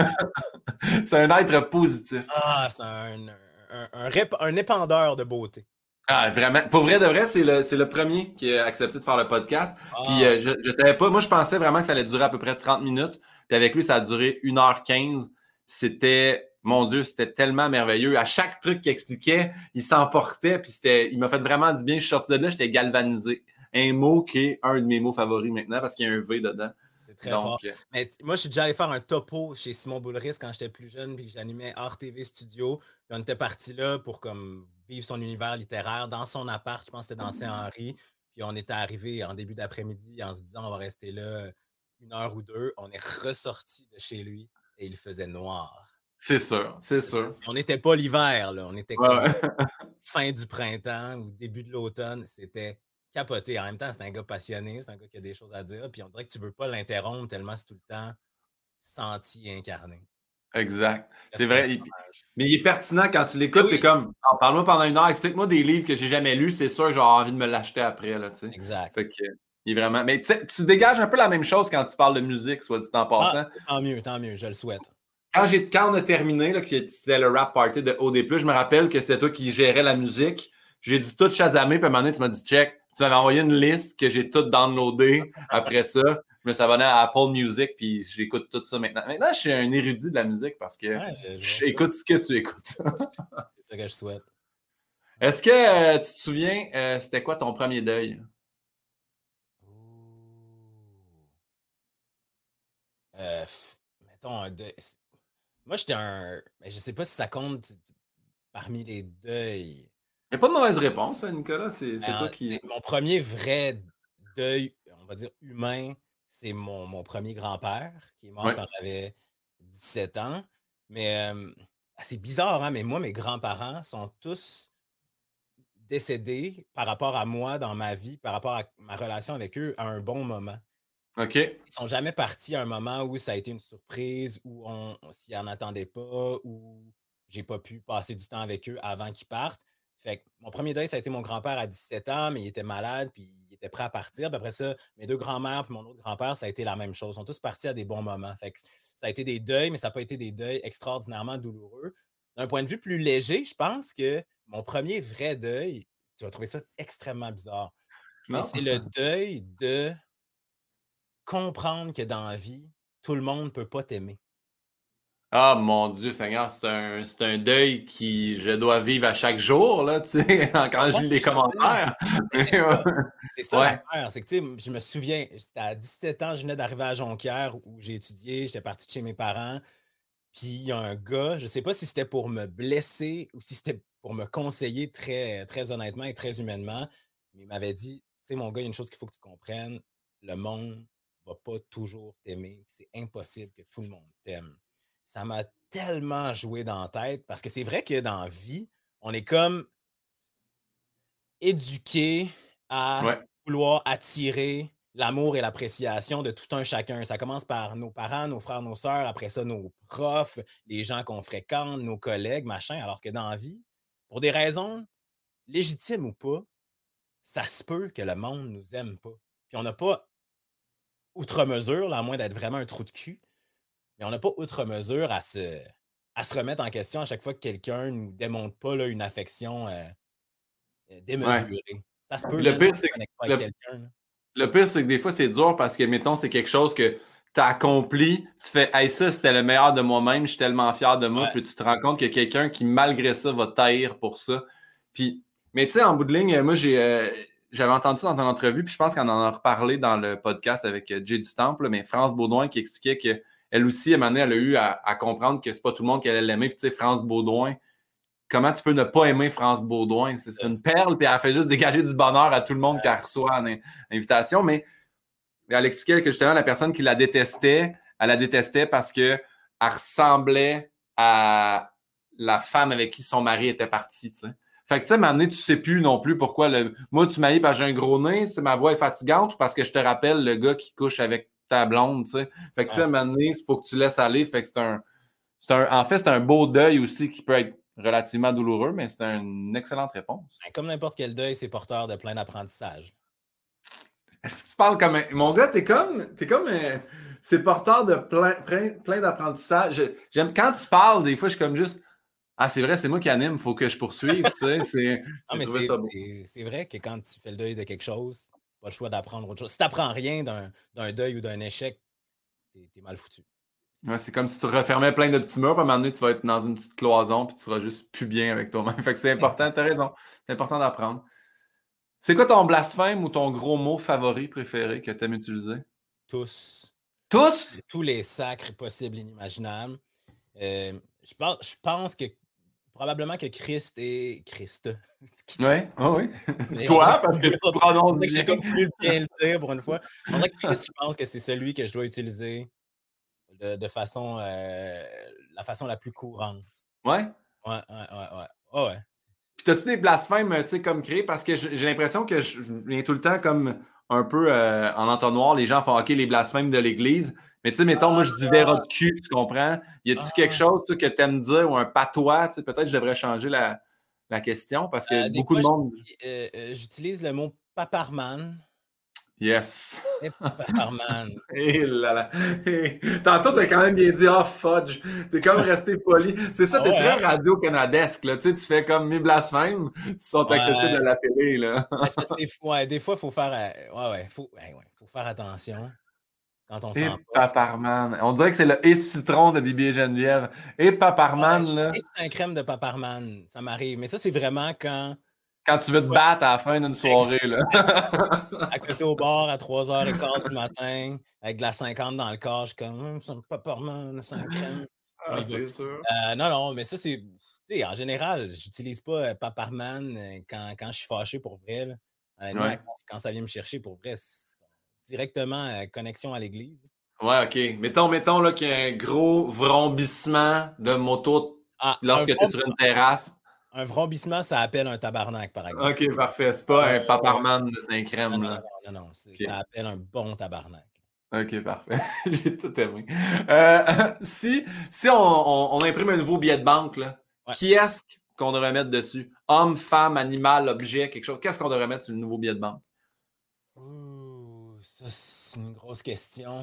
C'est un être positif. Ah, c'est un, un, un, rép- un épandeur de beauté. Ah, vraiment. Pour vrai de vrai, c'est le, c'est le premier qui a accepté de faire le podcast. Ah. Puis euh, je, je savais pas, moi, je pensais vraiment que ça allait durer à peu près trente minutes. Puis avec lui, ça a duré une heure quinze. C'était, mon Dieu, c'était tellement merveilleux. À chaque truc qu'il expliquait, il s'emportait. Puis c'était, il m'a fait vraiment du bien. Je suis sorti de là, j'étais galvanisé. Un mot qui est un de mes mots favoris maintenant parce qu'il y a un V dedans. C'est très Donc, fort. Euh... Mais moi, je suis déjà allé faire un topo chez Simon Boulris quand j'étais plus jeune puis que j'animais R T V Studio. Puis on était parti là pour comme vivre son univers littéraire dans son appart. Je pense que c'était dans Saint-Henri. Puis on était arrivé en début d'après-midi en se disant on va rester là une heure ou deux. On est ressorti de chez lui et il faisait noir. C'est sûr, c'est sûr. On n'était pas l'hiver, là. On était ouais. comme fin du printemps ou début de l'automne. C'était capoté. En même temps, c'est un gars passionné, c'est un gars qui a des choses à dire. Puis on dirait que tu ne veux pas l'interrompre tellement c'est tout le temps senti et incarné. Exact. C'est vrai. Il... Mais il est pertinent quand tu l'écoutes. Oui. C'est comme, oh, parle-moi pendant une heure, explique-moi des livres que j'ai jamais lus. C'est sûr que j'aurai envie de me l'acheter après. Là, exact. Fait que, il est vraiment... Mais tu dégages un peu la même chose quand tu parles de musique, soit dit en passant. Ah, tant mieux, tant mieux. Je le souhaite. Quand, j'ai, quand on a terminé, là, c'était le rap party de O D plus, je me rappelle que c'était toi qui gérais la musique. J'ai dû tout chasamer, puis à un moment donné, tu m'as dit « Check ». Tu m'avais envoyé une liste que j'ai tout downloadé. Après ça, je me suis abonné à Apple Music, puis j'écoute tout ça maintenant. Maintenant, je suis un érudit de la musique parce que ouais, j'écoute ce que tu écoutes. C'est ça que je souhaite. Est-ce que euh, tu te souviens, euh, c'était quoi ton premier deuil? Euh, mettons, un deuil. Moi, j'étais un. Ben, je sais pas si ça compte parmi les deuils. Il n'y a pas de mauvaise réponse, hein, Nicolas. C'est Ben, toi qui. mon premier vrai deuil, on va dire humain, c'est mon, mon premier grand-père qui est mort Ouais. quand j'avais dix-sept ans. Mais euh, c'est bizarre, hein, mais moi, mes grands-parents sont tous décédés par rapport à moi dans ma vie, par rapport à ma relation avec eux à un bon moment. OK. Ils sont jamais partis à un moment où ça a été une surprise, où on, on s'y en attendait pas, où j'ai pas pu passer du temps avec eux avant qu'ils partent. Fait que mon premier deuil, ça a été mon grand-père à dix-sept ans, mais il était malade, puis il était prêt à partir. Puis après ça, mes deux grands-mères puis mon autre grand-père, ça a été la même chose. Ils sont tous partis à des bons moments. Fait que ça a été des deuils, mais ça n'a pas été des deuils extraordinairement douloureux. D'un point de vue plus léger, je pense que mon premier vrai deuil, tu vas trouver ça extrêmement bizarre, mais Non? c'est le deuil de comprendre que dans la vie, tout le monde ne peut pas t'aimer. Ah, mon Dieu Seigneur, c'est un, c'est un deuil qui je dois vivre à chaque jour, là, tu sais, quand je lis les commentaires. C'est ça, c'est ça Ouais. l'affaire. C'est que, tu sais, je me souviens, c'était à dix-sept ans, je venais d'arriver à Jonquière où j'ai étudié, j'étais parti de chez mes parents. Puis il y a un gars, je ne sais pas si c'était pour me blesser ou si c'était pour me conseiller très, très honnêtement et très humainement, mais il m'avait dit, tu sais, mon gars, il y a une chose qu'il faut que tu comprennes, le monde ne va pas toujours t'aimer. C'est impossible que tout le monde t'aime. Ça m'a tellement joué dans la tête parce que c'est vrai que dans la vie, on est comme éduqué à Ouais. vouloir attirer l'amour et l'appréciation de tout un chacun. Ça commence par nos parents, nos frères, nos sœurs, après ça, nos profs, les gens qu'on fréquente, nos collègues, machin. Alors que dans la vie, pour des raisons légitimes ou pas, ça se peut que le monde ne nous aime pas. Puis on n'a pas outre mesure, là, à moins d'être vraiment un trou de cul, mais on n'a pas outre mesure à se, à se remettre en question à chaque fois que quelqu'un ne nous démontre pas là, une affection euh, démesurée. Ouais. Ça se peut. Le Là, pire, c'est que, avec le, quelqu'un, là. le pire, c'est que des fois, c'est dur parce que, mettons, c'est quelque chose que tu as accompli. Tu fais, hey, ça, c'était le meilleur de moi-même, je suis tellement fier de moi. Ouais. Puis tu te rends compte qu'il y a quelqu'un qui, malgré ça, va taire pour ça. Puis, mais tu sais, en bout de ligne, moi, j'ai. Euh, J'avais entendu ça dans une entrevue, puis je pense qu'on en a reparlé dans le podcast avec Jay du Temple, mais France Baudouin qui expliquait qu'elle aussi, à un moment donné, elle a eu à, à comprendre que c'est pas tout le monde qui allait l'aimer. Puis tu sais, France Baudouin, comment tu peux ne pas aimer France Baudouin? C'est une perle, puis elle fait juste dégager du bonheur à tout le monde qu'elle reçoit en invitation. Mais elle expliquait que justement, la personne qui la détestait, elle la détestait parce qu'elle ressemblait à la femme avec qui son mari était parti, tu sais. Fait que, tu sais, à un moment donné, tu sais plus non plus pourquoi le. Moi, tu m'haïs parce que j'ai un gros nez, c'est ma voix est fatigante ou parce que je te rappelle le gars qui couche avec ta blonde, tu sais. Fait que, tu sais, à un moment donné, il faut que tu laisses aller. Fait que c'est un. C'est un. En fait, c'est un beau deuil aussi qui peut être relativement douloureux, mais c'est une excellente réponse. Comme n'importe quel deuil, c'est porteur de plein d'apprentissage. Est-ce que tu parles comme un. Mon gars, t'es comme. T'es comme un. C'est porteur de plein, plein, plein d'apprentissage. J'aime quand tu parles, des fois, je suis comme juste. Ah, c'est vrai, c'est moi qui anime, il faut que je poursuive, tu sais. C'est, non, mais c'est, c'est, c'est vrai que quand tu fais le deuil de quelque chose, pas le choix d'apprendre autre chose. Si tu n'apprends rien d'un, d'un deuil ou d'un échec, t'es, t'es mal foutu. Ouais, c'est comme si tu refermais plein de petits murs, puis à un moment donné, tu vas être dans une petite cloison, puis tu seras juste plus bien avec toi-même. Fait que c'est important, t'as raison. C'est important d'apprendre. C'est quoi ton blasphème ou ton gros mot favori préféré que tu aimes utiliser? Tous. Tous? Tous les sacres possibles et inimaginables. Euh, je, pense, je pense que probablement que Christ est Christ. Ouais, oh oui, oui. Toi, parce que tu prononces bien. J'ai comme pu bien le dire pour une fois. On dirait que Christ, je pense que c'est celui que je dois utiliser de, de façon, euh, la façon la plus courante. Ouais? Ouais, ouais, ouais, ouais. Oh, ouais. Puis t'as-tu des blasphèmes, tu sais, comme créés? Parce que j'ai l'impression que je viens tout le temps comme un peu euh, en entonnoir. Les gens font OK, les blasphèmes de l'Église. Mais tu sais, mettons, ah, moi, je dis verra de cul, tu comprends? Y a-tu ah, quelque chose toi, que tu aimes dire ou un patois? Tu sais, peut-être que je devrais changer la, la question parce que euh, beaucoup de monde. Euh, euh, j'utilise le mot paparman. Yes. Et paparman. Et là là. Hey. Tantôt, t'as quand même bien dit « Ah, oh, fudge ». T'es comme resté poli. C'est ça, t'es oh, très ouais. radio-canadesque. Tu sais, tu fais comme mes blasphèmes sont ouais. accessibles à la télé. Là. des, ouais, des fois, il faut faire, ouais, ouais, faut, ouais, ouais, faut faire attention. Quand on et Paparman. On dirait que c'est le et citron de Bibi et Geneviève. Et Paparman, ouais, là. C'est un crème de Paparman, ça m'arrive. Mais ça, c'est vraiment quand. Quand tu veux te Ouais. battre à la fin d'une soirée, là. À côté au bar à trois heures quinze du matin, avec de la cinquante dans le corps, je suis comme hum, ça me paparman, sans crème. Ah, c'est sûr. Euh, non, non, mais ça, c'est. Tu sais, en général, j'utilise pas euh, Paparman euh, quand, quand je suis fâché pour vrai. Là. Honnêtement, Ouais. quand, quand ça vient me chercher pour vrai, c'est directement euh, connexion à l'église. Ouais, OK. Mettons, mettons là, qu'il y a un gros vrombissement de moto Ah, lorsque tu es vrom- sur une terrasse. un vrombissement, ça appelle un tabarnak, par exemple. OK, parfait. C'est pas Euh, un paparman de non, Saint-Crème, non, là. non, non, non, c'est- OK. ça appelle un bon tabarnak. OK, parfait. J'ai tout aimé. Euh, si si on, on, on imprime un nouveau billet de banque, là, Ouais. qui est-ce qu'on devrait mettre dessus? Homme, femme, animal, objet, quelque chose. Qu'est-ce qu'on devrait mettre sur le nouveau billet de banque? Ouh, ça, c'est une grosse question.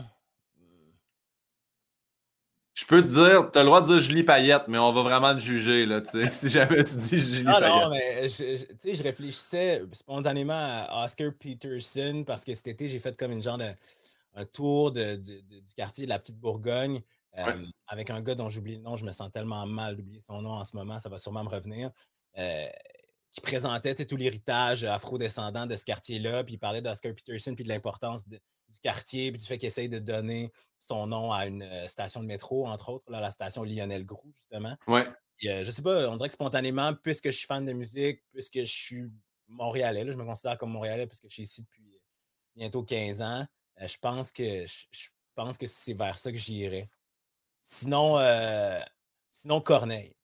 Je peux te dire, tu as le droit de dire Julie Payette, mais on va vraiment te juger, là, tu sais, si jamais tu dis Julie Ah Payette. non, mais je, je- tu sais, je réfléchissais spontanément à Oscar Peterson parce que cet été, j'ai fait comme une genre de un tour de, de- de- du quartier de la Petite Bourgogne euh, Ouais. avec un gars dont j'oublie le nom. Je me sens tellement mal d'oublier son nom en ce moment, ça va sûrement me revenir. euh, qui présentait tu sais, tout l'héritage afro-descendant de ce quartier-là, puis il parlait d'Oscar Peterson, puis de l'importance de- du quartier, puis du fait qu'il essaye de donner son nom à une euh, station de métro, entre autres, là, la station Lionel Groux, justement. Ouais. Puis, euh, je sais pas, on dirait que spontanément, puisque je suis fan de musique, puisque je suis Montréalais, là, je me considère comme Montréalais parce que je suis ici depuis euh, bientôt quinze ans, euh, je pense que je, je pense que c'est vers ça que j'irais. Sinon, euh, sinon Corneille.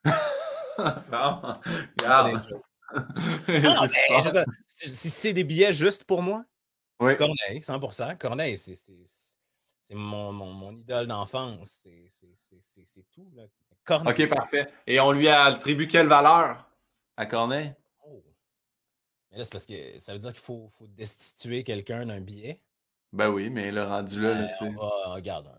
Bon, C'est pas des regarde. jokes. C'est Ah, mais super. je veux dire, si, si c'est des billets juste pour moi, Oui. Corneille, cent pour cent. Corneille, c'est, c'est, c'est mon, mon, mon idole d'enfance. C'est, c'est, c'est, c'est, c'est tout. Là. Corneille. OK, parfait. Et on lui attribue quelle valeur à Corneille? Oh. Mais là, c'est parce que ça veut dire qu'il faut, faut destituer quelqu'un d'un billet. Ben oui, mais là, rendu là, là, tu sais. On va, regarde,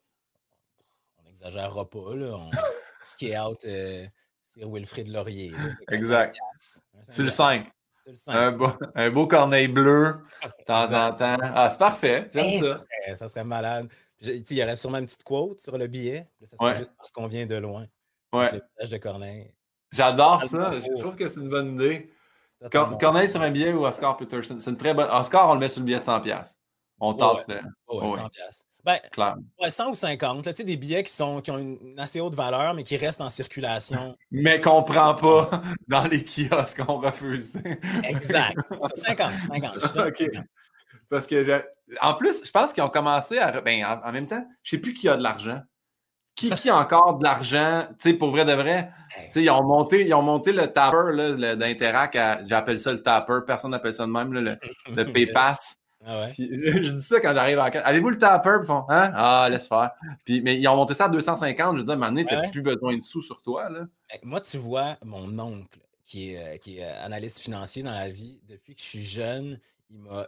on n'exagérera pas, là. On kick out euh, Sir Wilfrid Laurier. Là. Fait qu'un Exact. cinq piastres, un cinq Sur le piastres. cinq. Sur le cinq. Un beau, un beau Corneille bleu, de temps Exact. en temps. Ah, c'est parfait. J'aime Hey, ça. ça, serait, ça serait malade. Puis, tu sais, il y aurait sûrement une petite quote sur le billet. Puis là, ça serait Ouais. juste parce qu'on vient de loin. Ouais. Avec le visage de Corneille. J'adore Totalement ça. Je pour. trouve que c'est une bonne idée. Totalement Cor- Corneille sur un billet ou Oscar Peterson? C'est une très bonne. Oscar, on le met sur le billet de cent piastres. On Ouais, tasse ouais. le. Oh, ouais, Ouais, cent piastres. Ben, clair. ouais, cent ou cinquante. Là, tu sais, des billets qui, sont, qui ont une, une assez haute valeur, mais qui restent en circulation. Mais qu'on prend pas dans les kiosques, on refuse. Exact. Ça, cinquante, cinquante. Je donne OK. cinquante. Parce que, je- en plus, je pense qu'ils ont commencé à. Ben, en, en même temps, je ne sais plus qui a de l'argent. Qui, qui a encore de l'argent, tu sais, pour vrai de vrai? Hey. Tu sais, ils ont monté, ils ont monté le tapper là, le- d'Interac, à- j'appelle ça le tapper, personne n'appelle ça de même, là, le, le PayPass. Ah ouais. Puis, je, je dis ça quand j'arrive en caisse. Allez-vous le tapper? Puis ils font, hein? Ah, laisse faire. Puis, mais ils ont monté ça à deux cent cinquante. Je veux dire, à un moment donné, tu n'as Ouais. plus besoin de sous sur toi, là. Hey, moi, tu vois, mon oncle, qui est, euh, qui est euh, analyste financier dans la vie, depuis que je suis jeune, il m'a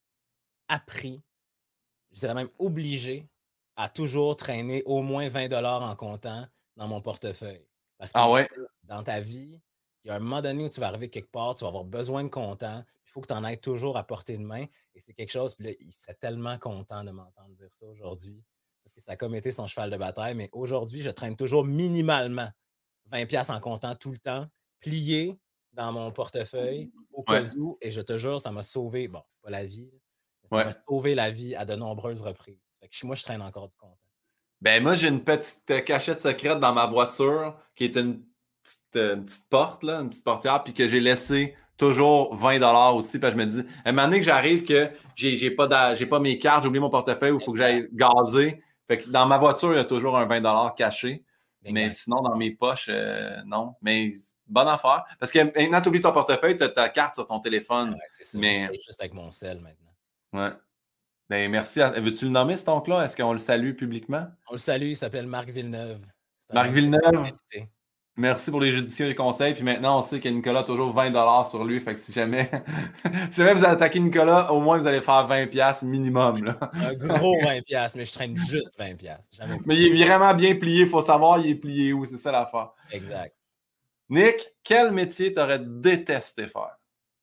appris, je dirais même obligé, à toujours traîner au moins vingt dollars en comptant dans mon portefeuille. Parce que Ah ouais? dans ta vie, il y a un moment donné où tu vas arriver quelque part, tu vas avoir besoin de comptant, il faut que tu en aies toujours à portée de main. Et c'est quelque chose, puis là, il serait tellement content de m'entendre dire ça aujourd'hui, parce que ça a comme été son cheval de bataille, mais aujourd'hui, je traîne toujours minimalement vingt piastres en comptant tout le temps, plié dans mon portefeuille, au Ouais. cas où, et je te jure, ça m'a sauvé, bon, pas la vie, mais ça Ouais. m'a sauvé la vie à de nombreuses reprises. Fait que moi, je traîne encore du comptant. Ben, moi, j'ai une petite euh, cachette secrète dans ma voiture qui est une petite, euh, une petite porte, là, une petite portière, puis que j'ai laissé toujours vingt dollars aussi. Parce que je me dis, à un moment donné que j'arrive que j'ai, j'ai, pas, d'a- j'ai pas mes cartes, j'ai oublié mon portefeuille, il faut que j'aille gazer. Fait que dans ma voiture, il y a toujours un vingt dollars caché. Bing mais bang. sinon, dans mes poches, euh, non. Mais bonne affaire. Parce que maintenant, tu oublies ton portefeuille, tu as ta carte sur ton téléphone. Ah ouais, c'est ça. Mais... Je paye juste avec mon sel maintenant. Ouais. Ben, merci. À... Veux-tu le nommer, cet oncle-là? Est-ce qu'on le salue publiquement? On le salue, il s'appelle Marc Villeneuve. Marc Villeneuve, merci pour les judicieux conseils. Puis maintenant, on sait que Nicolas a toujours vingt dollars sur lui. Fait que si jamais, si jamais vous attaquez Nicolas, au moins vous allez faire vingt dollars minimum. Là. Un gros vingt dollars, mais je traîne juste vingt dollars. Jamais plus. Mais il est vraiment bien plié. Il faut savoir, il est plié où. C'est ça l'affaire. Exact. Nick, quel métier t'aurais détesté faire?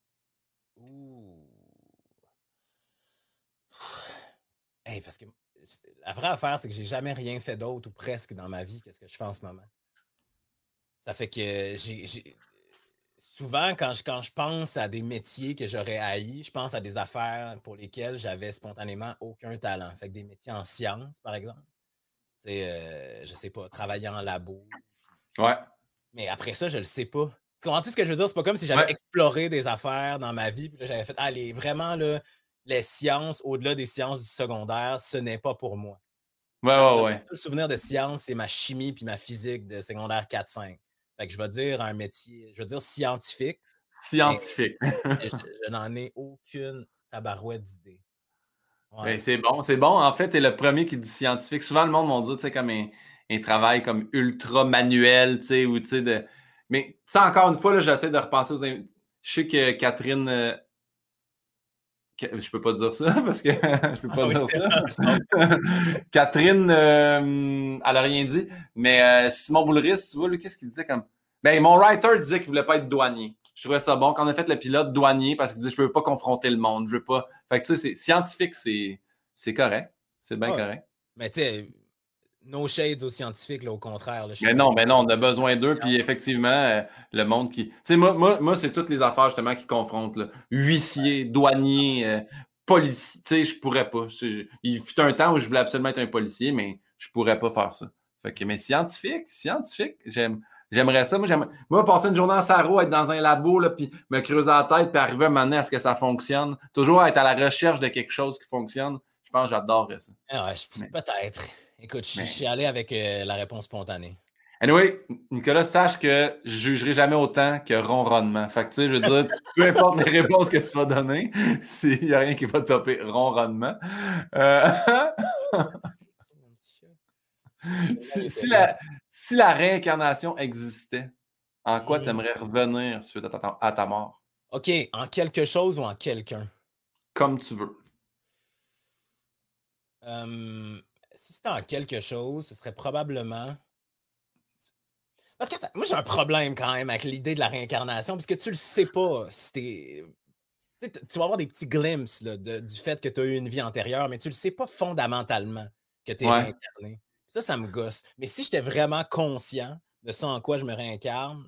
Ouh. Hey, parce que la vraie affaire, c'est que j'ai jamais rien fait d'autre ou presque dans ma vie que ce que je fais en ce moment. Ça fait que j'ai, j'ai... souvent, quand je, quand je pense à des métiers que j'aurais haïs, je pense à des affaires pour lesquelles j'avais spontanément aucun talent. Fait que des métiers en sciences, par exemple. C'est, euh, je sais pas, travailler en labo. Ouais. Mais après ça, je le sais pas. Tu comprends-tu ce que je veux dire? C'est pas comme si j'avais Ouais. exploré des affaires dans ma vie, puis là, j'avais fait, ah, les, vraiment, là, les sciences, au-delà des sciences du secondaire, ce n'est pas pour moi. Ouais, ouais, ouais. Le souvenir de science, c'est ma chimie puis ma physique de secondaire quatre cinq. Fait que je vais dire un métier, je vais dire scientifique. Scientifique. je, je n'en ai aucune tabarouette d'idée. Ouais. Ben, c'est bon, c'est bon. En fait, t'es le premier qui dit scientifique. Souvent, le monde va dire, tu sais, comme un, un travail comme ultra manuel, tu sais, ou tu sais, de. Mais ça, encore une fois, là, j'essaie de repenser aux. Je sais que Catherine. Euh... Je peux pas dire ça parce que je peux pas ah, dire oui, ça. Catherine, euh, elle a rien dit. Mais euh, Simon Boulris, tu vois, lui, qu'est-ce qu'il disait comme. Ben, mon writer disait qu'il voulait pas être douanier. Je trouvais ça bon. Quand on a fait le pilote, douanier, parce qu'il disait je peux pas confronter le monde. Je veux pas. Fait que tu sais, c'est scientifique, c'est, c'est correct. C'est bien ah, correct. Mais tu sais, no shades aux scientifiques, là, au contraire. Là, mais non, mais non, on a besoin d'eux. Puis effectivement, euh, le monde qui. Tu sais, moi, moi, moi c'est toutes les affaires justement qui confrontent. Là. Huissier, douanier, euh, policier. Tu sais, je pourrais pas. Je, il fut un temps où je voulais absolument être un policier, mais je pourrais pas faire ça. Fait que, mais scientifique, scientifique, j'aime. J'aimerais ça. Moi, j'aimerais... Moi, passer une journée en sarreau, être dans un labo, là, puis me creuser la tête, puis arriver à un moment donné à ce que ça fonctionne. Toujours être à la recherche de quelque chose qui fonctionne. Je pense que j'adorerais ça. Ah ouais, je... mais... Peut-être. Écoute, je, mais... je suis allé avec euh, la réponse spontanée. Anyway, Nicolas, sache que je jugerai jamais autant que ronronnement. Fait que, tu sais, je veux dire, peu importe les réponses que tu vas donner, il n'y a rien qui va topper ronronnement. Euh... si, si, la, si la réincarnation existait, en quoi tu aimerais revenir suite à ta, à ta mort? OK, en quelque chose ou en quelqu'un? Comme tu veux. Um, si c'était en quelque chose, ce serait probablement... Parce que moi, j'ai un problème quand même avec l'idée de la réincarnation, parce que tu le sais pas si t'es... Tu vas avoir des petits glimpses là, de, du fait que tu as eu une vie antérieure, mais tu le sais pas fondamentalement que tu es ouais. réincarné. Ça, ça me gosse. Mais si j'étais vraiment conscient de ça en quoi je me réincarne,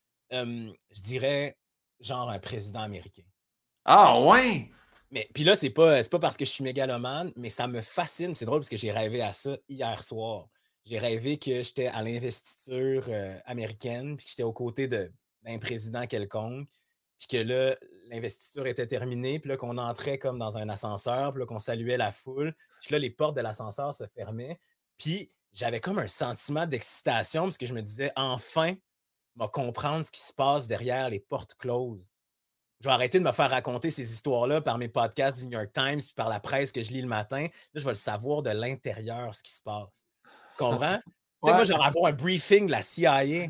euh, je dirais genre un président américain. Ah ouais! Mais puis là, c'est pas, c'est pas parce que je suis mégalomane, mais ça me fascine. C'est drôle parce que j'ai rêvé à ça hier soir. J'ai rêvé que j'étais à l'investiture euh, américaine, puis que j'étais aux côtés de, d'un président quelconque, puis que là, l'investiture était terminée, puis là, qu'on entrait comme dans un ascenseur, puis là, qu'on saluait la foule, puis que là, les portes de l'ascenseur se fermaient. Puis j'avais comme un sentiment d'excitation, parce que je me disais, enfin, je vais comprendre ce qui se passe derrière les portes closes. Je vais arrêter de me faire raconter ces histoires-là par mes podcasts du New York Times, puis par la presse que je lis le matin. Là, je vais le savoir de l'intérieur, ce qui se passe. Tu comprends? Tu sais, ouais. Moi, j'aurais avoir un briefing de la C I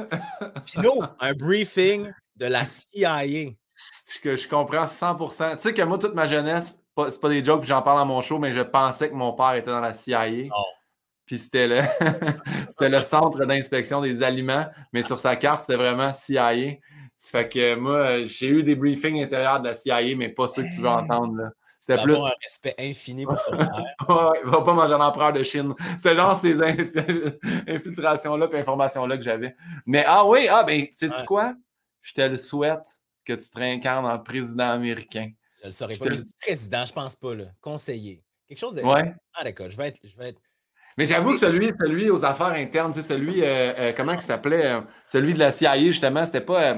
A. Puis non, un briefing de la C I A. Je, je comprends cent pour cent. Tu sais que moi, toute ma jeunesse, pas, c'est pas des jokes, puis j'en parle dans mon show, mais je pensais que mon père était dans la C I A. Oh. Puis c'était le, c'était le centre d'inspection des aliments, mais sur sa carte, c'était vraiment C I A. Ça fait que moi, j'ai eu des briefings intérieurs de la C I A, mais pas ceux que tu veux entendre. Là. C'était plus un respect infini pour ton père. Ouais, va pas manger l'empereur de Chine. C'était genre ces inf- infiltrations-là et informations-là que j'avais. Mais ah oui, ah ben, sais-tu ouais. quoi? Je te le souhaite que tu te réincarnes en président américain. Je le saurais je pas. Te... Mais je dis président, je pense pas, là. Conseiller. Quelque chose de. Ouais. Ah d'accord, je vais être. Je vais être... Mais j'avoue que celui, celui aux affaires internes, tu sais, celui, euh, euh, comment il s'appelait? Euh, celui de la C I A, justement, c'était pas euh,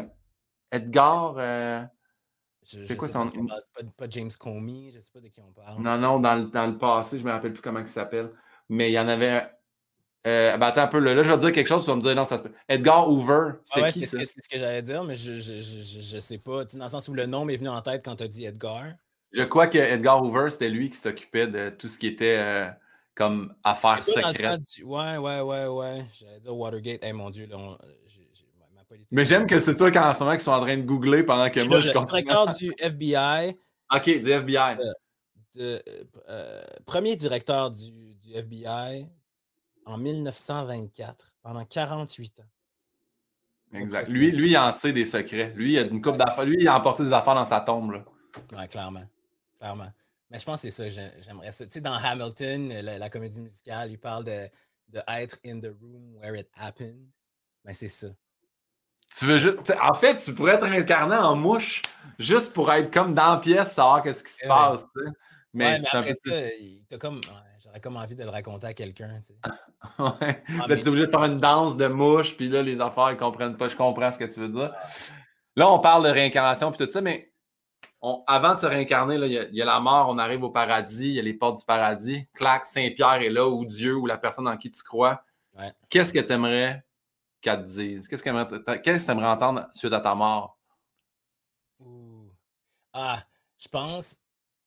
Edgar. Euh... Je, c'est je quoi son nom? Pas, pas, pas James Comey, je sais pas de qui on parle. Non, non, dans le, dans le passé, je me rappelle plus comment il s'appelle. Mais il y en avait. Euh, ben attends un peu, là, là, je vais dire quelque chose, tu vas me dire non, ça se peut. Edgar Hoover, c'était ah ouais, qui c'est ça? Ce que, c'est ce que j'allais dire, mais je, je, je, je sais pas. Dans le sens où le nom m'est venu en tête quand tu as dit Edgar. Je crois que Edgar Hoover, c'était lui qui s'occupait de tout ce qui était euh, comme affaires secrètes. Du... Ouais, ouais, ouais, ouais. J'allais dire Watergate. Hey, mon Dieu, là, on... j'ai, j'ai... ma politique. Mais j'aime que c'est toi qui en ce moment qui sont en train de googler pendant que je moi je comprends. Directeur du F B I. OK, du F B I. De, de, euh, premier directeur du, du F B I en dix-neuf cent vingt-quatre, pendant quarante-huit ans. Exact. Lui, lui, il en sait des secrets. Lui, il a une coupe d'affaires. Lui, il a emporté des affaires dans sa tombe. Là. Ouais, clairement. Clairement. Mais je pense que c'est ça. J'aimerais ça. Tu sais, dans Hamilton, la, la comédie musicale, il parle de, de être in the room where it happened. Ben, c'est ça. Tu veux juste. En fait, tu pourrais être incarné en mouche juste pour être comme dans la pièce, savoir qu'est-ce qui se Ouais. passe, tu sais. Mais, Mais, ouais, mais après peu... ça, t'as comme. Ouais, j'aurais comme envie de le raconter à quelqu'un, tu sais. Ouais. Ah, là, tu es obligé de faire une danse de mouche, puis là, les affaires, ils comprennent pas. Je comprends ce que tu veux dire. Ouais. Là, on parle de réincarnation, puis tout ça, mais on, avant de se réincarner, il y, y a la mort, on arrive au paradis, il y a les portes du paradis. Clac, Saint-Pierre est là, ou Dieu, ou la personne en qui tu crois. Ouais. Qu'est-ce que tu aimerais qu'elle te dise? Qu'est-ce que tu aimerais entendre suite à ta mort? Ouh. Ah, je pense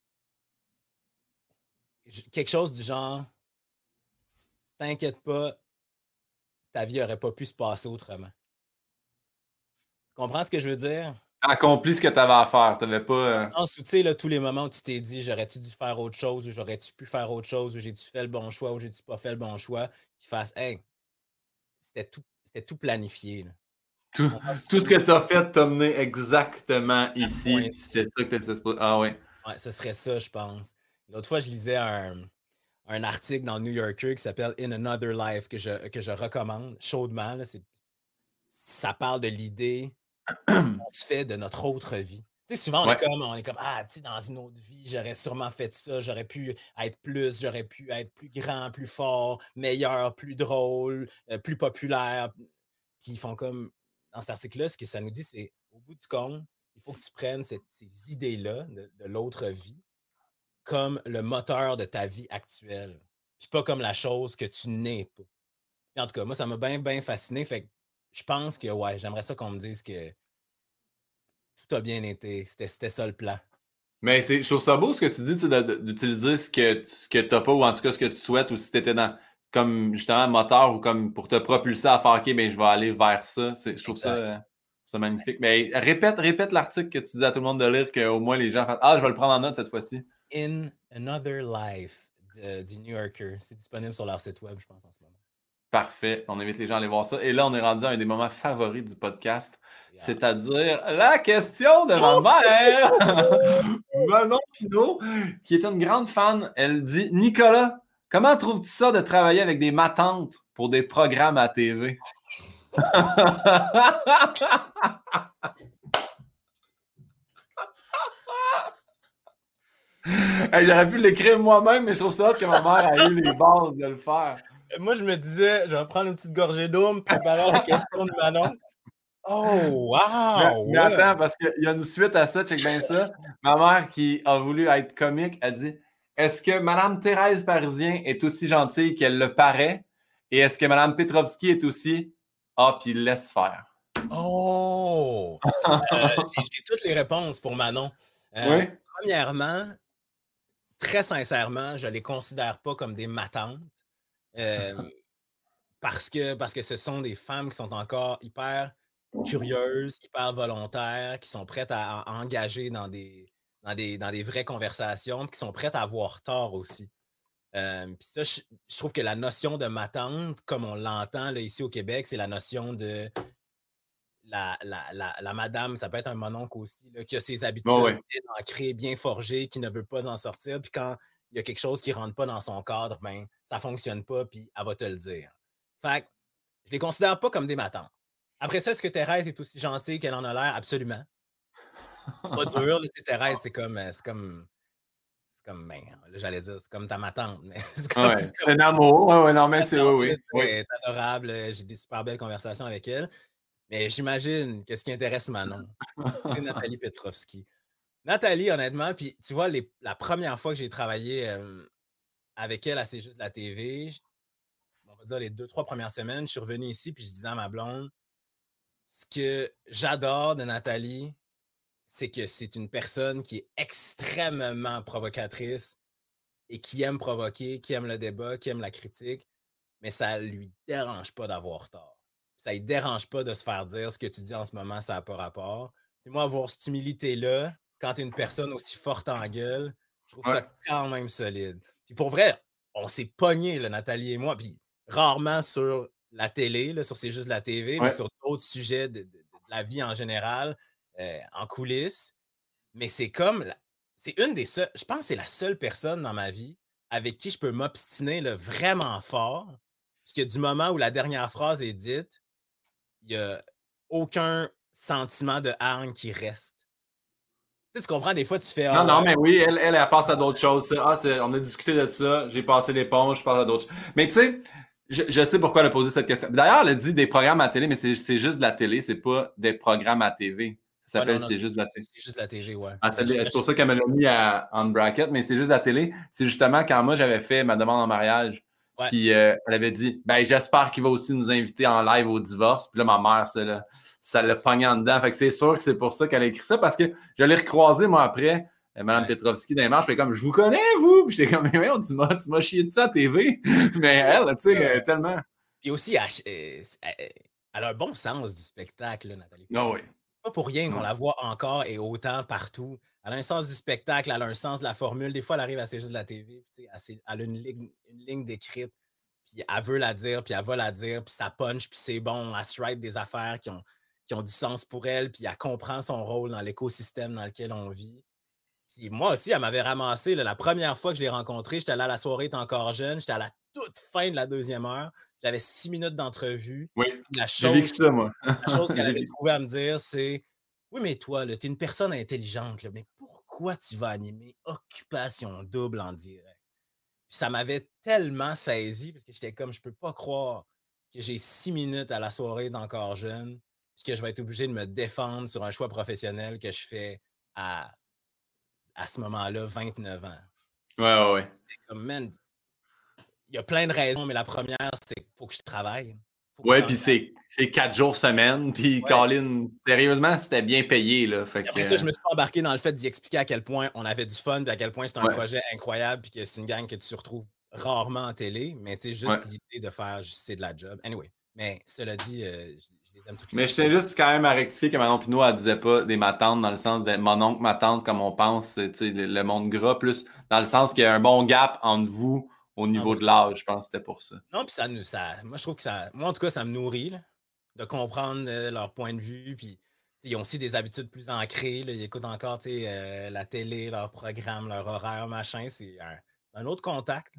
quelque chose du genre, t'inquiète pas, ta vie n'aurait pas pu se passer autrement. Tu comprends ce que je veux dire? Accompli ce que tu avais à faire. Tu n'avais pas. Euh... Dans le sens où, tu sais, là, tous les moments où tu t'es dit, j'aurais-tu dû faire autre chose, ou j'aurais-tu pu faire autre chose, ou j'ai-tu fait le bon choix, ou j'ai-tu pas fait le bon choix, qu'ils fassent, hey, c'était tout, c'était tout planifié. Là. Tout, tout ce que tu as fait t'a mené exactement ici. C'était ça que tu étais supposé. Ah oui. Ouais, ce serait ça, je pense. L'autre fois, je lisais un, un article dans le New Yorker qui s'appelle In Another Life, que je, que je recommande chaudement. Là, c'est, ça parle de l'idée qu'on se fait de notre autre vie. Tu sais, souvent, on, ouais. est comme, on est comme, ah, tu sais, dans une autre vie, j'aurais sûrement fait ça, j'aurais pu être plus, j'aurais pu être plus grand, plus fort, meilleur, plus drôle, euh, plus populaire. Puis ils font comme, dans cet article-là, ce que ça nous dit, c'est, au bout du compte, il faut que tu prennes cette, ces idées-là de, de l'autre vie comme le moteur de ta vie actuelle, puis pas comme la chose que tu n'es pas. Puis en tout cas, moi, ça m'a bien, bien fasciné. Fait que je pense que, ouais, j'aimerais ça qu'on me dise que tout a bien été. C'était, c'était ça le plan. Mais c'est, je trouve ça beau ce que tu dis, d'utiliser ce que, ce que tu n'as pas, ou en tout cas ce que tu souhaites, ou si tu étais dans, comme justement moteur, ou comme pour te propulser à faire, OK, ben je vais aller vers ça. C'est, je trouve ça, euh, ça magnifique. Mais répète, répète l'article que tu dis à tout le monde de lire, qu'au moins les gens fassent, ah, je vais le prendre en note cette fois-ci. In Another Life de, du New Yorker. C'est disponible sur leur site web, je pense, en ce moment. Parfait. On invite les gens à aller voir ça. Et là, on est rendu à un des moments favoris du podcast, yeah. C'est-à-dire la question de ma mère, Manon Pinault, qui est une grande fan. Elle dit, Nicolas, comment trouves-tu ça de travailler avec des matantes pour des programmes à T V? Hey, j'aurais pu l'écrire moi-même, mais je trouve ça que ma mère a eu les bases de le faire. Moi, je me disais, je vais prendre une petite gorgée d'eau, me préparer à la question de Manon. Oh, wow! Mais, mais attends, parce qu'il y a une suite à ça, check bien ça. Ma mère, qui a voulu être comique, a dit, est-ce que Mme Thérèse Parisien est aussi gentille qu'elle le paraît? Et est-ce que Mme Petrovski est aussi... Ah, puis laisse faire. Oh! euh, j'ai, j'ai toutes les réponses pour Manon. Euh, oui? Premièrement, très sincèrement, je ne les considère pas comme des matantes. Euh, parce, que, parce que ce sont des femmes qui sont encore hyper curieuses, hyper volontaires, qui sont prêtes à, à engager dans des, dans, des, dans des vraies conversations, qui sont prêtes à avoir tort aussi. Euh, puis ça, je, je trouve que la notion de matante, comme on l'entend là, ici au Québec, c'est la notion de la, la, la, la madame, ça peut être un mononcle aussi, là, qui a ses habitudes oh, ouais. bien ancrées, bien forgées, qui ne veut pas en sortir. Puis quand il y a quelque chose qui ne rentre pas dans son cadre, ben, ça ne fonctionne pas, puis elle va te le dire. Fait que je ne les considère pas comme des matantes. Après ça, est-ce que Thérèse est aussi gentille qu'elle en a l'air? Absolument. C'est pas dur, là, Thérèse, c'est comme... C'est comme C'est comme, ben, là, j'allais dire, c'est comme ta ma tante. Mais c'est comme, ouais, c'est comme... un amour. Oui, oui, non, mais c'est oui, oui. Elle est adorable. J'ai des super belles conversations avec elle. Mais j'imagine qu'est-ce qui intéresse Manon. C'est Nathalie Petrovski. Nathalie, honnêtement, puis tu vois, les, la première fois que j'ai travaillé euh, avec elle à C'est juste la T V, on va dire les deux, trois premières semaines, je suis revenu ici, puis je disais à ma blonde, ce que j'adore de Nathalie, c'est que c'est une personne qui est extrêmement provocatrice et qui aime provoquer, qui aime le débat, qui aime la critique, mais ça ne lui dérange pas d'avoir tort. Ça ne lui dérange pas de se faire dire ce que tu dis en ce moment, ça n'a pas rapport. Puis moi, avoir cette humilité-là, quand tu es une personne aussi forte en gueule, je trouve ouais. ça quand même solide. Puis pour vrai, on s'est pognés, là, Nathalie et moi, puis rarement sur la télé, là, sur C'est juste la T V, ouais. mais sur d'autres sujets de, de, de la vie en général, euh, en coulisses. Mais c'est comme, la, c'est une des seules, je pense que c'est la seule personne dans ma vie avec qui je peux m'obstiner là, vraiment fort, puisque du moment où la dernière phrase est dite, il y a aucun sentiment de hargne qui reste. Tu sais, tu comprends, des fois, tu fais... Non, oh, non, ouais. mais oui, elle, elle, elle passe à d'autres choses. Ah, on a discuté de ça, j'ai passé l'éponge, je passe à d'autres choses. Mais tu sais, je, je sais pourquoi elle a posé cette question. D'ailleurs, elle a dit des programmes à télé, mais c'est juste de la télé, c'est pas des programmes à T V. Ça s'appelle ouais, non, non, C'est juste de la télé. C'est juste la T V, ouais. Ah, c'est pour ça qu'elle me l'a mis à, en bracket, mais c'est juste la télé. C'est justement quand moi, j'avais fait ma demande en mariage, ouais. Puis euh, elle avait dit, ben j'espère qu'il va aussi nous inviter en live au divorce. Puis là, ma mère, ça l'a ça l'a pogné en dedans. Fait que c'est sûr que c'est pour ça qu'elle a écrit ça, parce que je l'ai recroisé, moi, après, Mme ouais. Petrovski dans les marches. J'étais comme, je vous connais, vous. Puis j'étais comme, mais tu m'as, tu m'as chié de ça à T V. Mais elle, tu sais, ouais. tellement. Puis aussi, elle, elle, elle a un bon sens du spectacle, là, Nathalie. Non, oui. C'est pas pour rien qu'on la voit encore et autant partout. Elle a un sens du spectacle, elle a un sens de la formule. Des fois, elle arrive à c'est juste de la T V. Puis, elle, elle a une ligne, une ligne d'écrite. Puis elle veut la dire, puis elle va la dire, puis ça punch, puis c'est bon. Elle strike des affaires qui ont, qui ont du sens pour elle, puis elle comprend son rôle dans l'écosystème dans lequel on vit. Puis moi aussi, elle m'avait ramassé. Là, la première fois que je l'ai rencontrée, j'étais allé à la soirée, était encore jeune. J'étais à la toute fin de la deuxième heure. J'avais six minutes d'entrevue. Oui, j'ai vécu ça, moi. La chose qu'elle avait trouvé à me dire, c'est « Oui, mais toi, tu es une personne intelligente, là, mais pourquoi tu vas animer Occupation Double en direct? » Puis ça m'avait tellement saisi, parce que j'étais comme « Je peux pas croire que j'ai six minutes à la soirée d'encore jeune, puis que je vais être obligé de me défendre sur un choix professionnel que je fais à... à ce moment-là, vingt-neuf ans. » Ouais, ouais, ouais. Comme, man, il y a plein de raisons, mais la première, c'est qu'il faut que je travaille. Ouais, puis c'est quatre jours semaine. Puis, ouais. Colin, sérieusement, c'était bien payé. Là, fait après que... ça, je me suis pas embarqué dans le fait d'y expliquer à quel point on avait du fun, puis à quel point c'est un ouais. projet incroyable, puis que c'est une gang que tu retrouves rarement en télé. Mais tu sais, juste ouais. l'idée de faire, c'est de la job. Anyway, mais cela dit, euh, je, je les aime toutes les Mais je tiens juste quand même à rectifier que Manon Pinot, elle disait pas des matantes dans le sens de mon oncle, ma tante, comme on pense, tu sais, le, le monde gras, plus dans le sens qu'il y a un bon gap entre vous au niveau de l'âge, je pense que c'était pour ça. Non, puis ça nous, ça, moi je trouve que ça, moi en tout cas, ça me nourrit là, de comprendre euh, leur point de vue, puis ils ont aussi des habitudes plus ancrées, là, ils écoutent encore euh, la télé, leur programme, leur horaire, machin, c'est un, un autre contact.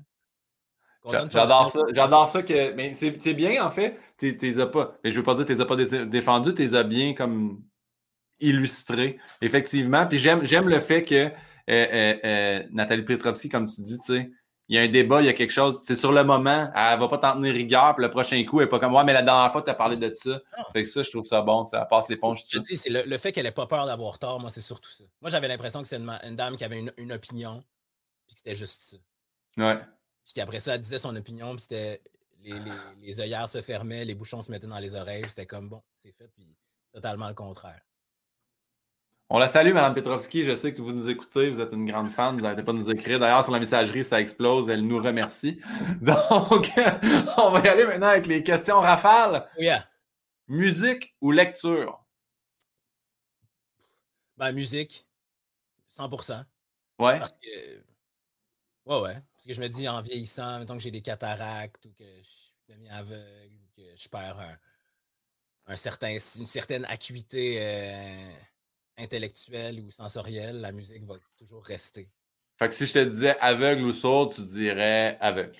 J'adore ça, j'adore ça que, mais c'est bien en fait, tu les as pas, mais je veux pas dire que tu les as pas défendus, tu les as bien comme illustrés, effectivement, puis j'aime le fait que euh, euh, euh, Nathalie Petrovski, comme tu dis, tu sais, il y a un débat, il y a quelque chose, c'est sur le moment, elle va pas t'en tenir rigueur, puis le prochain coup, elle est pas comme, ouais, mais la dernière fois que tu as parlé de ça, non. Fait que ça, je trouve ça bon, ça passe l'éponge. Je te dis, c'est le, le fait qu'elle ait pas peur d'avoir tort, moi, c'est surtout ça. Moi, j'avais l'impression que c'était une, une dame qui avait une, une opinion, puis que c'était juste ça. Ouais. Puis qu'après ça, elle disait son opinion, puis c'était, les, les, les œillères se fermaient, les bouchons se mettaient dans les oreilles, c'était comme, bon, c'est fait, puis c'est totalement le contraire. On la salue, Mme Petrovski. Je sais que vous nous écoutez, vous êtes une grande fan, vous n'arrêtez pas de nous écrire. D'ailleurs, sur la messagerie, ça explose. Elle nous remercie. Donc, on va y aller maintenant avec les questions rafales. Yeah. Musique ou lecture? Ben, musique. cent pour cent. Ouais. Parce que... Ouais, ouais. Parce que je me dis, en vieillissant, mettons que j'ai des cataractes ou que je suis devenu aveugle ou que je perds un, un certain, une certaine acuité... Euh... intellectuelle ou sensorielle, la musique va toujours rester. Fait que si je te disais aveugle ou sourd, tu dirais aveugle.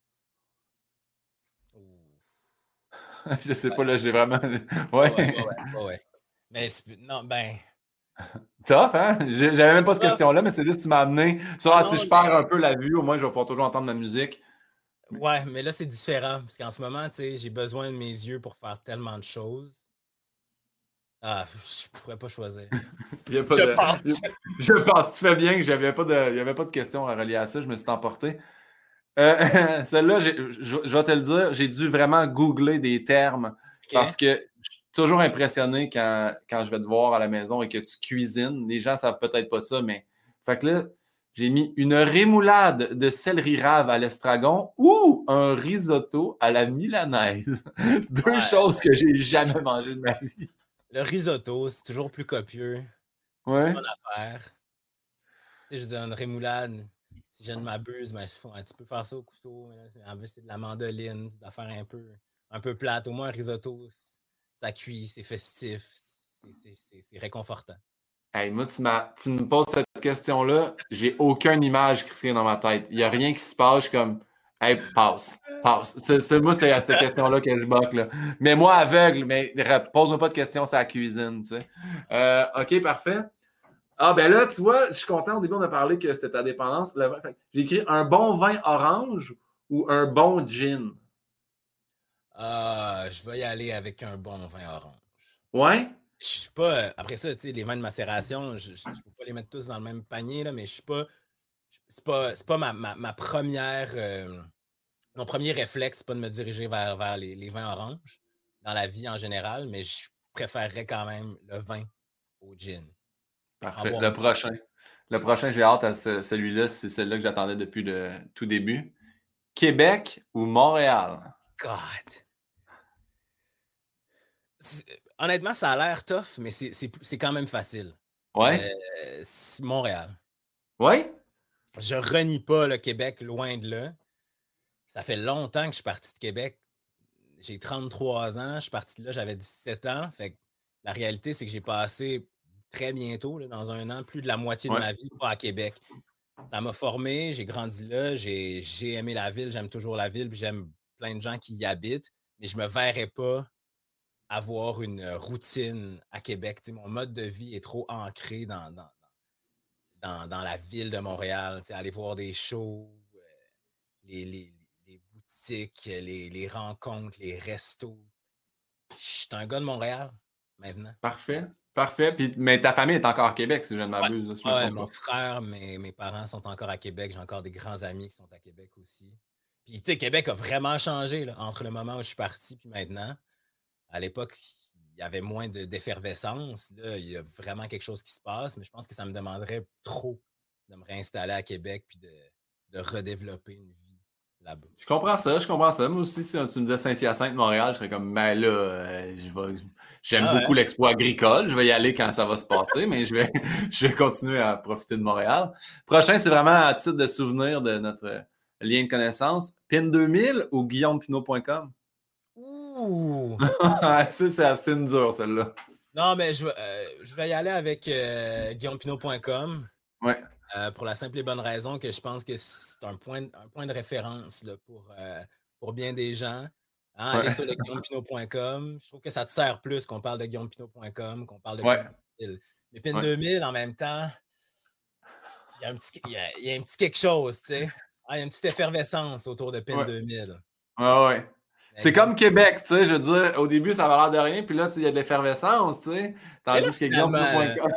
Je sais ouais. pas, là, j'ai vraiment... Ouais. Ouais, ouais, ouais, ouais. Mais non, ben... Tough, hein? J'avais même pas cette question-là, mais c'est juste que tu m'as amené. Sur, ah, non, si je perds mais... un peu la vue, au moins, je vais pouvoir toujours entendre ma musique. Ouais, mais là, c'est différent. Parce qu'en ce moment, tu sais, j'ai besoin de mes yeux pour faire tellement de choses. Ah, je pourrais pas choisir. Il y a pas je de... pense. Je pense. Tu fais bien que j'avais pas de... il n'y avait pas de questions à relier à ça. Je me suis emporté. Euh, Celle-là, je, je vais te le dire, j'ai dû vraiment googler des termes okay. parce que je suis toujours impressionné quand, quand je vais te voir à la maison et que tu cuisines. Les gens ne savent peut-être pas ça, mais... Fait que là, j'ai mis une rémoulade de céleri rave à l'estragon ou un risotto à la milanaise. Deux ouais. choses que j'ai jamais mangées de ma vie. Le risotto, c'est toujours plus copieux. Ouais. Bonne affaire. Tu sais, je veux dire, une rémoulade, si je ne m'abuse, ben, tu peux faire ça au couteau. C'est de la mandoline, c'est des affaires un peu, un peu plates. Au moins, un risotto, ça cuit, c'est festif, c'est réconfortant. Hey, moi, tu, tu me poses cette question-là, j'ai aucune image qui se crée dans ma tête. Il n'y a rien qui se passe comme Hey, passe. Passe. C'est, c'est, moi, c'est à cette question-là que je boque. Là. Mais moi, aveugle, mais pose-moi pas de questions sur la cuisine. Tu sais. Euh, OK, parfait. Ah, ben là, tu vois, je suis content. Au début, on a parlé que c'était ta dépendance. J'ai écrit un bon vin orange ou un bon gin? Ah, je vais y aller avec un bon vin orange. Ouais? Je suis pas. Après ça, tu sais, les vins de macération, je ne peux pas les mettre tous dans le même panier, là, mais je suis pas. C'est pas, c'est pas ma, ma, ma première. Euh, mon premier réflexe, c'est pas de me diriger vers, vers les, les vins oranges dans la vie en général, mais je préférerais quand même le vin au gin. Parfait. Le prochain. Le prochain, j'ai hâte à ce, celui-là. C'est celui-là que j'attendais depuis le tout début. Québec ou Montréal? God! C'est, honnêtement, ça a l'air tough, mais c'est, c'est, c'est quand même facile. Ouais? Euh, Montréal. Ouais? Je renie pas le Québec, loin de là. Ça fait longtemps que je suis parti de Québec. J'ai trente-trois ans. Je suis parti de là, j'avais dix-sept ans. Fait que la réalité, c'est que j'ai passé très bientôt, là, dans un an, plus de la moitié de ouais. ma vie pas à Québec. Ça m'a formé, j'ai grandi là, j'ai, j'ai aimé la ville, j'aime toujours la ville, puis j'aime plein de gens qui y habitent, mais je ne me verrais pas avoir une routine à Québec. T'sais, mon mode de vie est trop ancré dans, dans, dans, dans la ville de Montréal. T'sais, aller voir des shows, euh, les, les, les boutiques, les, les rencontres, les restos. Je suis un gars de Montréal maintenant. Parfait. Parfait. Puis, mais ta famille est encore à Québec, si je ne m'abuse. Ouais, là, si je me ouais trompe mon pas. frère, mes, mes parents sont encore à Québec. J'ai encore des grands amis qui sont à Québec aussi. Puis, tu sais, Québec a vraiment changé là, entre le moment où je suis parti et maintenant. À l'époque, il y avait moins de, d'effervescence. Là, il y a vraiment quelque chose qui se passe, mais je pense que ça me demanderait trop de me réinstaller à Québec puis de, de redévelopper une vie là-bas. Je comprends ça, je comprends ça. Moi aussi, si tu me disais Saint-Hyacinthe, Montréal, je serais comme, ben là, euh, je vais, j'aime ah, beaucoup ouais. l'exploit agricole. Je vais y aller quand ça va se passer, mais je vais, je vais continuer à profiter de Montréal. Prochain, c'est vraiment à titre de souvenir de notre lien de connaissance. Pin deux mille ou guillaume pinot point com? Ouh! ça, c'est assez dur, celle-là. Non, mais je, euh, je vais y aller avec euh, guillaume pinot point com. Ouais. Euh, pour la simple et bonne raison que je pense que c'est un point, un point de référence là, pour, euh, pour bien des gens. Hein, ouais. Allez sur le guillaume pinot point com. Je trouve que ça te sert plus qu'on parle de guillaume pinot point com, qu'on parle de ouais. Pin deux mille. Mais Pin ouais. deux mille, en même temps, il y a un petit, il y a, il y a un petit quelque chose, tu sais. Ah, il y a une petite effervescence autour de Pin ouais. deux mille. Ouais, ouais. C'est comme Québec, tu sais, je veux dire, au début, ça va l'air de rien, puis là, il y a de l'effervescence, tu sais. Tandis que guillaume pinot point com.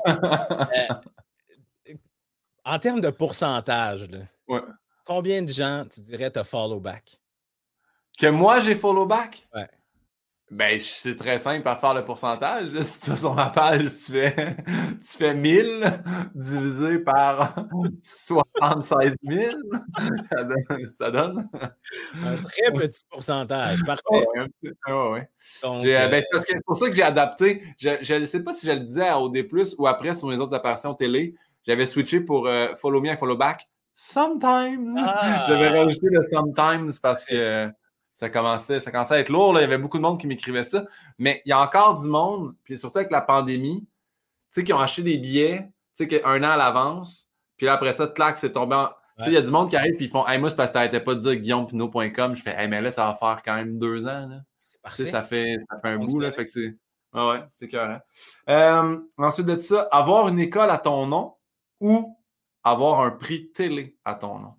euh, en termes de pourcentage, là, ouais. combien de gens, tu dirais, te follow back? Que moi, j'ai follow back? Ouais. Ben, c'est très simple à faire le pourcentage. Là. Si tu vas sur ma page, tu fais, tu fais mille divisé par soixante-seize mille. Ça donne, ça donne. Un très petit pourcentage. Parfait. Oh, ouais, ouais, ouais. Donc, euh... ben, c'est, parce que c'est pour ça que j'ai adapté. Je ne sais pas si je le disais à O D plus, ou après sur mes autres apparitions télé. J'avais switché pour euh, follow me et follow back. Sometimes. Ah! J'avais rajouté le sometimes parce que ça commençait, ça commençait à être lourd. Là. Il y avait beaucoup de monde qui m'écrivait ça. Mais il y a encore du monde, puis surtout avec la pandémie, tu sais, qui ont acheté des billets, tu sais, un an à l'avance. Puis là, après ça, clac, c'est tombé en... Tu sais, il y a du monde qui arrive et ils font hey, moi, c'est parce que tu n'arrêtais pas de dire guillaume pinot point com. Je fais hey, mais là, ça va faire quand même deux ans. Là. C'est parfait. Tu sais, ça fait, ça fait un bout. Là, fait que c'est... Ah ouais, c'est carré. Euh, ensuite de ça, avoir une école à ton nom ou avoir un prix télé à ton nom?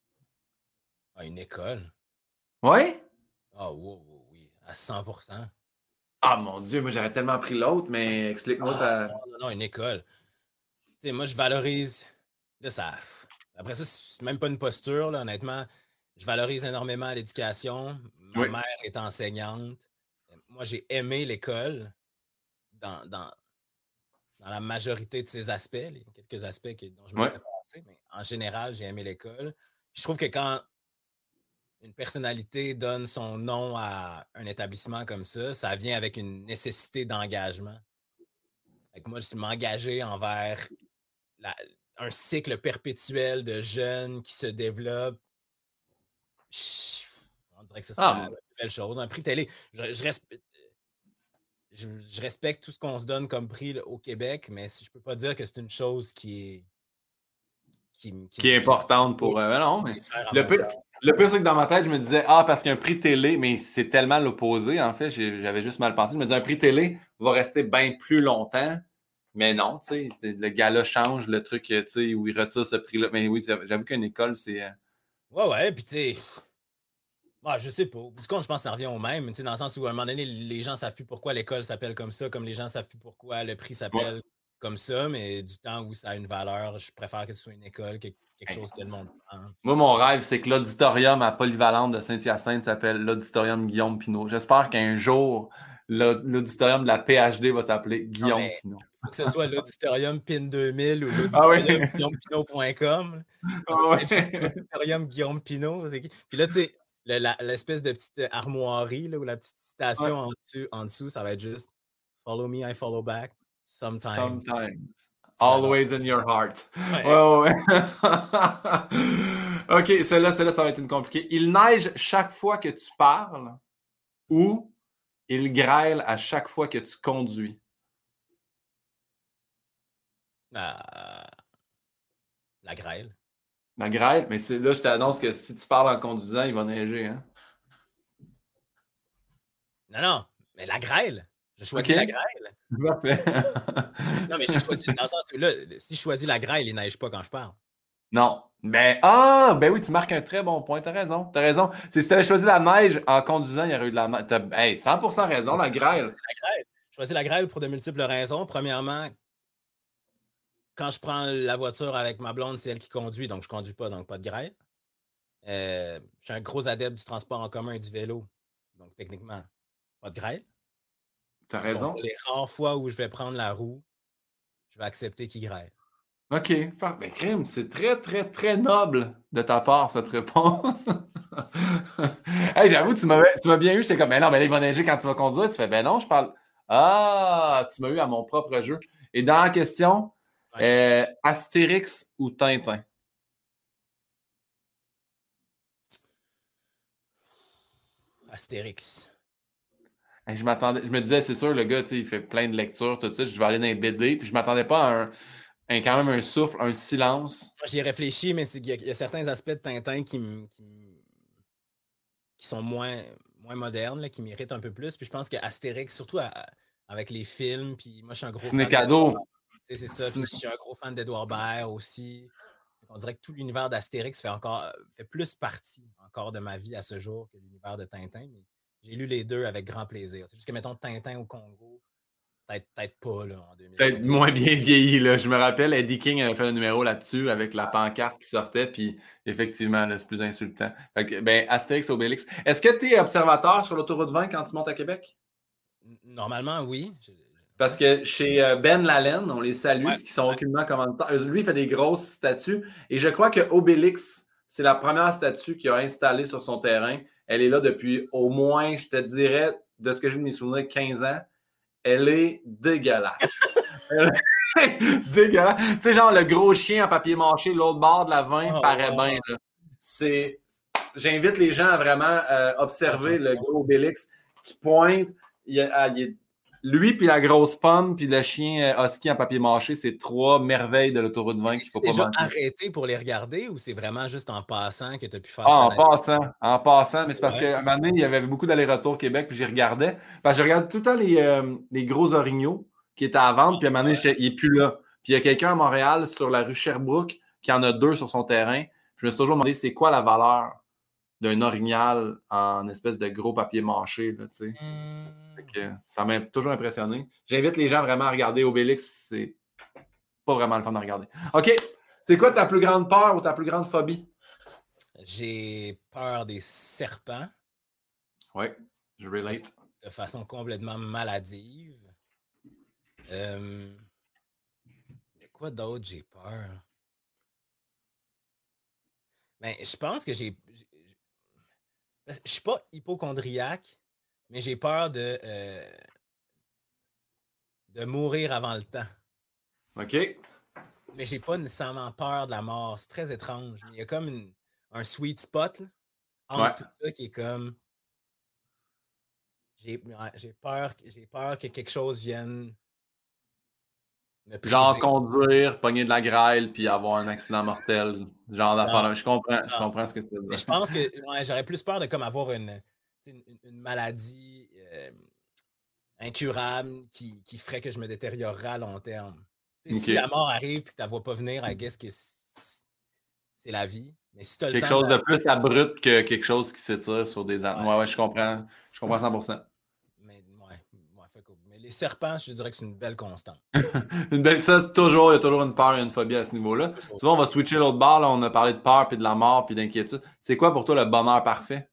Ah, une école? Oui? Ah, wow, wow, oui, à cent pour cent. Ah, mon Dieu, moi, j'aurais tellement pris l'autre, mais explique-moi. Ah, ta... Non, non, non, une école. Tu sais, moi, je valorise... Là, ça... Après ça, c'est même pas une posture, là, honnêtement. Je valorise énormément l'éducation. Ma oui. mère est enseignante. Moi, j'ai aimé l'école dans, dans, dans la majorité de ses aspects. Il y a quelques aspects que, dont je me oui. serais passé, mais en général, j'ai aimé l'école. Je trouve que quand une personnalité donne son nom à un établissement comme ça, ça vient avec une nécessité d'engagement. Fait que moi, je m'engager envers la, un cycle perpétuel de jeunes qui se développent. Je, on dirait que ce serait ah, la plus belle chose. Un prix télé, je, je, respecte, je, je respecte tout ce qu'on se donne comme prix là, au Québec, mais si je ne peux pas dire que c'est une chose qui est qui, qui, qui est importante pour... Euh, non, mais le, Le pire, c'est que dans ma tête, je me disais, ah, parce qu'un prix télé, mais c'est tellement l'opposé, en fait, j'avais juste mal pensé. Je me disais, un prix télé va rester bien plus longtemps, mais non, tu sais, le gars-là change le truc, tu sais, où il retire ce prix-là. Mais oui, j'avoue qu'une école, c'est. Ouais, ouais, puis tu sais. Ah, je sais pas. Du coup, je pense que ça revient au même. Tu sais, dans le sens où, à un moment donné, les gens ne savent plus pourquoi l'école s'appelle comme ça, comme les gens ne savent plus pourquoi le prix s'appelle ouais. comme ça, mais du temps où ça a une valeur, je préfère que ce soit une école que quelque chose que le monde prend. Moi, mon rêve, c'est que l'auditorium à Polyvalente de Saint-Hyacinthe s'appelle l'auditorium Guillaume Pinot. J'espère qu'un jour, l'auditorium de la P H D va s'appeler Guillaume non, Pinot. Il faut que ce soit l'auditorium P I N deux mille ou l'auditorium ah oui. guillaume pinot point com. Ah ouais. L'auditorium Guillaume Pinot. Puis là, tu sais, l'espèce de petite armoirie là, ou la petite citation ouais. en, dessous, en dessous, ça va être juste « Follow me, I follow back. Sometimes. » Sometimes. Always in your heart. Ouais, ouais. ouais. OK, celle-là, celle-là, ça va être une compliquée. Il neige chaque fois que tu parles ou il grêle à chaque fois que tu conduis? Euh, la grêle. La grêle? Mais là, je t'annonce que si tu parles en conduisant, il va neiger. Hein? Non, non, mais la grêle. Je choisis okay. la grêle. Parfait. Non, mais j'ai choisi dans le sens où là, si je choisis la grêle, il neige pas quand je parle. Non. Mais ah, ben oui, tu marques un très bon point. T'as raison. T'as raison. Si tu avais choisi la neige en conduisant, il y aurait eu de la neige. T'as hey, cent pour cent raison, la grêle. La grêle. Je choisis la grêle pour de multiples raisons. Premièrement, quand je prends la voiture avec ma blonde, c'est elle qui conduit, donc je ne conduis pas, donc pas de grêle. Euh, je suis un gros adepte du transport en commun et du vélo, donc techniquement, pas de grêle. Tu as raison. Donc, les rares fois où je vais prendre la roue, je vais accepter qu'il grêle. OK. Ben, crime, c'est très, très, très noble de ta part, cette réponse. Hey, j'avoue, tu m'as bien eu. J'étais comme, ben non, mais là, il va neiger quand tu vas conduire. Tu fais, ben non, je parle. Ah, tu m'as eu à mon propre jeu. Et dans la question, ouais. euh, Astérix ou Tintin? Astérix. Hey, je m'attendais, je me disais, c'est sûr, le gars, il fait plein de lectures, tout ça. Je vais aller dans les B D, puis je m'attendais pas à un. Un, quand même un souffle, un silence. J'y ai réfléchi, mais il y, y a certains aspects de Tintin qui, qui, qui sont moins, moins modernes, là, qui méritent un peu plus. Puis je pense qu'Astérix, surtout à, avec les films, puis moi je suis un gros fan. Cadeau. C'est ça, puis je suis un gros fan d'Edouard Baird aussi. Donc, on dirait que tout l'univers d'Astérix fait encore fait plus partie encore de ma vie à ce jour que l'univers de Tintin. Mais j'ai lu les deux avec grand plaisir. C'est juste que, mettons, Tintin au Congo. Peut-être peut-être pas, là, en deux mille. Peut-être moins bien vieilli, là. Je me rappelle, Eddie King avait fait un numéro là-dessus avec la pancarte qui sortait, puis effectivement, c'est plus insultant. Fait que, ben, Astérix, Obélix. Est-ce que tu es observateur sur l'autoroute vingt quand tu montes à Québec? Normalement, oui. Je... Parce que chez Ben Lalaine, on les salue, ouais, qui sont ouais. aucunement commanditaires. Lui, il fait des grosses statues, et je crois que Obélix, c'est la première statue qu'il a installée sur son terrain. Elle est là depuis au moins, je te dirais, de ce que j'ai de mes souvenirs, quinze ans. Elle est dégueulasse. Elle est dégueulasse. Tu sais, genre le gros chien en papier mâché, l'autre bord de la vingt, oh, paraît oh. bien. C'est... J'invite les gens à vraiment euh, observer oh, le gros Obélix qui pointe. Il y a, il y a... Lui, puis la grosse pomme, puis le chien euh, husky en papier mâché, c'est trois merveilles de l'autoroute vingt qu'il faut pas manquer. Tu arrêté pour les regarder ou c'est vraiment juste en passant que tu as pu faire ça? Ah, en passant, en passant. Mais c'est parce ouais. qu'à un moment donné, il y avait beaucoup d'allers-retours au Québec, puis j'y regardais. Parce que je regardais tout le temps les, euh, les gros orignaux qui étaient à vendre, puis à un moment donné, il n'est plus là. Puis il y a quelqu'un à Montréal, sur la rue Sherbrooke, qui en a deux sur son terrain. Je me suis toujours demandé, c'est quoi la valeur d'un orignal en espèce de gros papier mâché, là, tu sais. Mm. Ça m'a toujours impressionné. J'invite les gens vraiment à regarder Obélix. C'est pas vraiment le fun à regarder. OK. C'est quoi ta plus grande peur ou ta plus grande phobie? J'ai peur des serpents. Oui, je relate. De façon complètement maladive. Euh... De quoi d'autre j'ai peur? Ben, je pense que j'ai... Je ne suis pas hypochondriaque, mais j'ai peur de, euh, de mourir avant le temps. OK. Mais j'ai pas nécessairement peur de la mort. C'est très étrange. Il y a comme une, un sweet spot là, entre ouais. tout ça qui est comme... J'ai, j'ai, peur, j'ai peur que quelque chose vienne Genre conduire, pogner de la grêle, puis avoir un accident mortel. Genre d'affaire. Je comprends, genre, je comprends ce que tu veux dire. Je pense que ouais, j'aurais plus peur de comme avoir une, une, une maladie euh, incurable qui, qui ferait que je me détériorerais à long terme. Okay. Si la mort arrive et que tu ne la vois pas venir, I guess que c'est la vie. Mais si tu as le quelque temps chose de, de plus abrupt que quelque chose qui s'étire sur des années. Ouais. ouais, ouais, je comprends. Je comprends cent pour cent. Mais, ouais, ouais, fait cool. Mais les serpents, je dirais que c'est une belle constante. une belle, ça, toujours, il y a toujours une peur et une phobie à ce niveau-là. Souvent, on va switcher l'autre barre. Là, on a parlé de peur, puis de la mort, puis d'inquiétude. C'est quoi pour toi le bonheur parfait?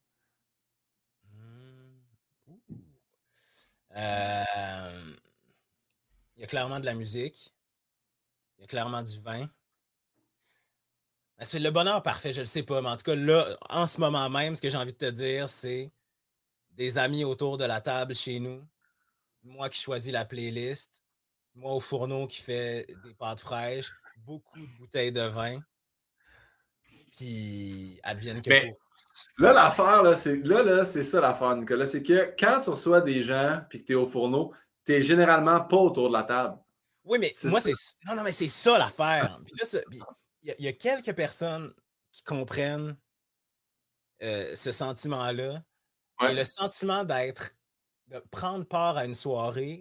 Euh... Il y a clairement de la musique. Il y a clairement du vin. C'est le bonheur parfait, je le sais pas, mais en tout cas, là, en ce moment même, ce que j'ai envie de te dire, c'est des amis autour de la table chez nous, moi qui choisis la playlist, moi au fourneau qui fait des pâtes fraîches, beaucoup de bouteilles de vin, puis advienne que mais, pour. Là, l'affaire, là, c'est là, là, c'est ça l'affaire, Nicolas, c'est que quand tu reçois des gens puis que tu es au fourneau, tu n'es généralement pas autour de la table. Oui, mais moi, c'est. Non, non, mais c'est ça l'affaire. Puis là, il y, y a quelques personnes qui comprennent euh, ce sentiment-là. Ouais. Et le sentiment d'être, de prendre part à une soirée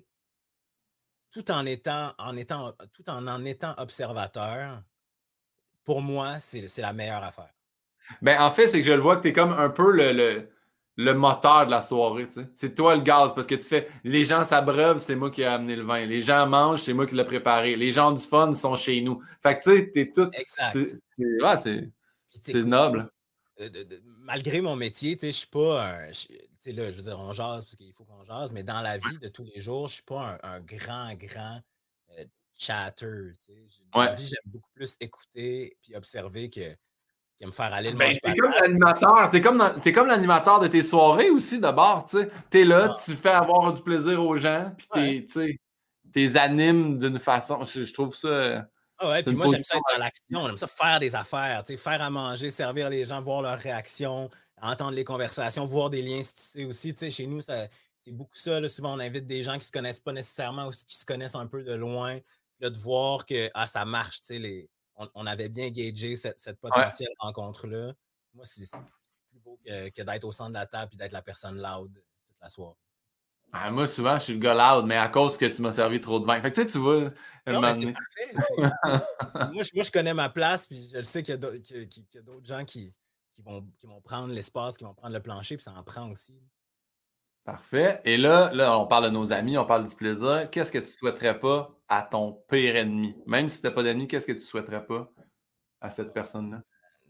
tout en étant, en étant, tout en en étant observateur, pour moi, c'est, c'est la meilleure affaire. Ben, en fait, c'est que je le vois que tu es comme un peu le, le, le moteur de la soirée. T'sais. C'est toi le gaz parce que tu fais les gens s'abreuvent, c'est moi qui ai amené le vin. Les gens mangent, c'est moi qui l'ai préparé. Les gens du fun sont chez nous. Fait que tu sais, t'es tout. Exact. C'est, c'est, ouais, c'est, c'est noble. De, de, de, malgré mon métier, je suis pas un. Tu sais, là, je veux dire, on jase parce qu'il faut qu'on jase, mais dans la vie de tous les jours, je suis pas un, un grand, grand euh, chatter. Dans ouais. la vie, j'aime beaucoup plus écouter puis observer que. Qui me faire aller le ben, t'es comme l'animateur, t'es comme, dans, t'es comme l'animateur de tes soirées aussi d'abord, tu sais. T'es là, ah. tu fais avoir du plaisir aux gens, puis ouais. t'es, t'es animes d'une façon, je, je trouve ça... Ah ouais, puis moi j'aime ça être dans l'action, j'aime ça faire des affaires, tu sais, faire à manger, servir les gens, voir leurs réactions, entendre les conversations, voir des liens se tisser aussi, tu sais, chez nous, ça, c'est beaucoup ça, là, souvent on invite des gens qui se connaissent pas nécessairement ou qui se connaissent un peu de loin, là, de voir que, ah, ça marche, tu sais, les... On, on avait bien gagé cette, cette potentielle ouais. rencontre-là. Moi, c'est, c'est plus beau que, que d'être au centre de la table et d'être la personne loud toute la soirée. Ah, moi, souvent, je suis le gars loud, mais à cause que tu m'as servi trop de vin. Fait que tu sais, tu vois. Non, mais c'est parfait. C'est... moi, je, moi, je connais ma place, puis je le sais qu'il y a d'autres, qu'il y a d'autres gens qui, qui, vont, qui vont prendre l'espace, qui vont prendre le plancher, puis ça en prend aussi. Parfait. Et là, là, on parle de nos amis, on parle du plaisir. Qu'est-ce que tu ne souhaiterais pas à ton pire ennemi? Même si tu n'as pas d'ennemi, qu'est-ce que tu ne souhaiterais pas à cette personne-là?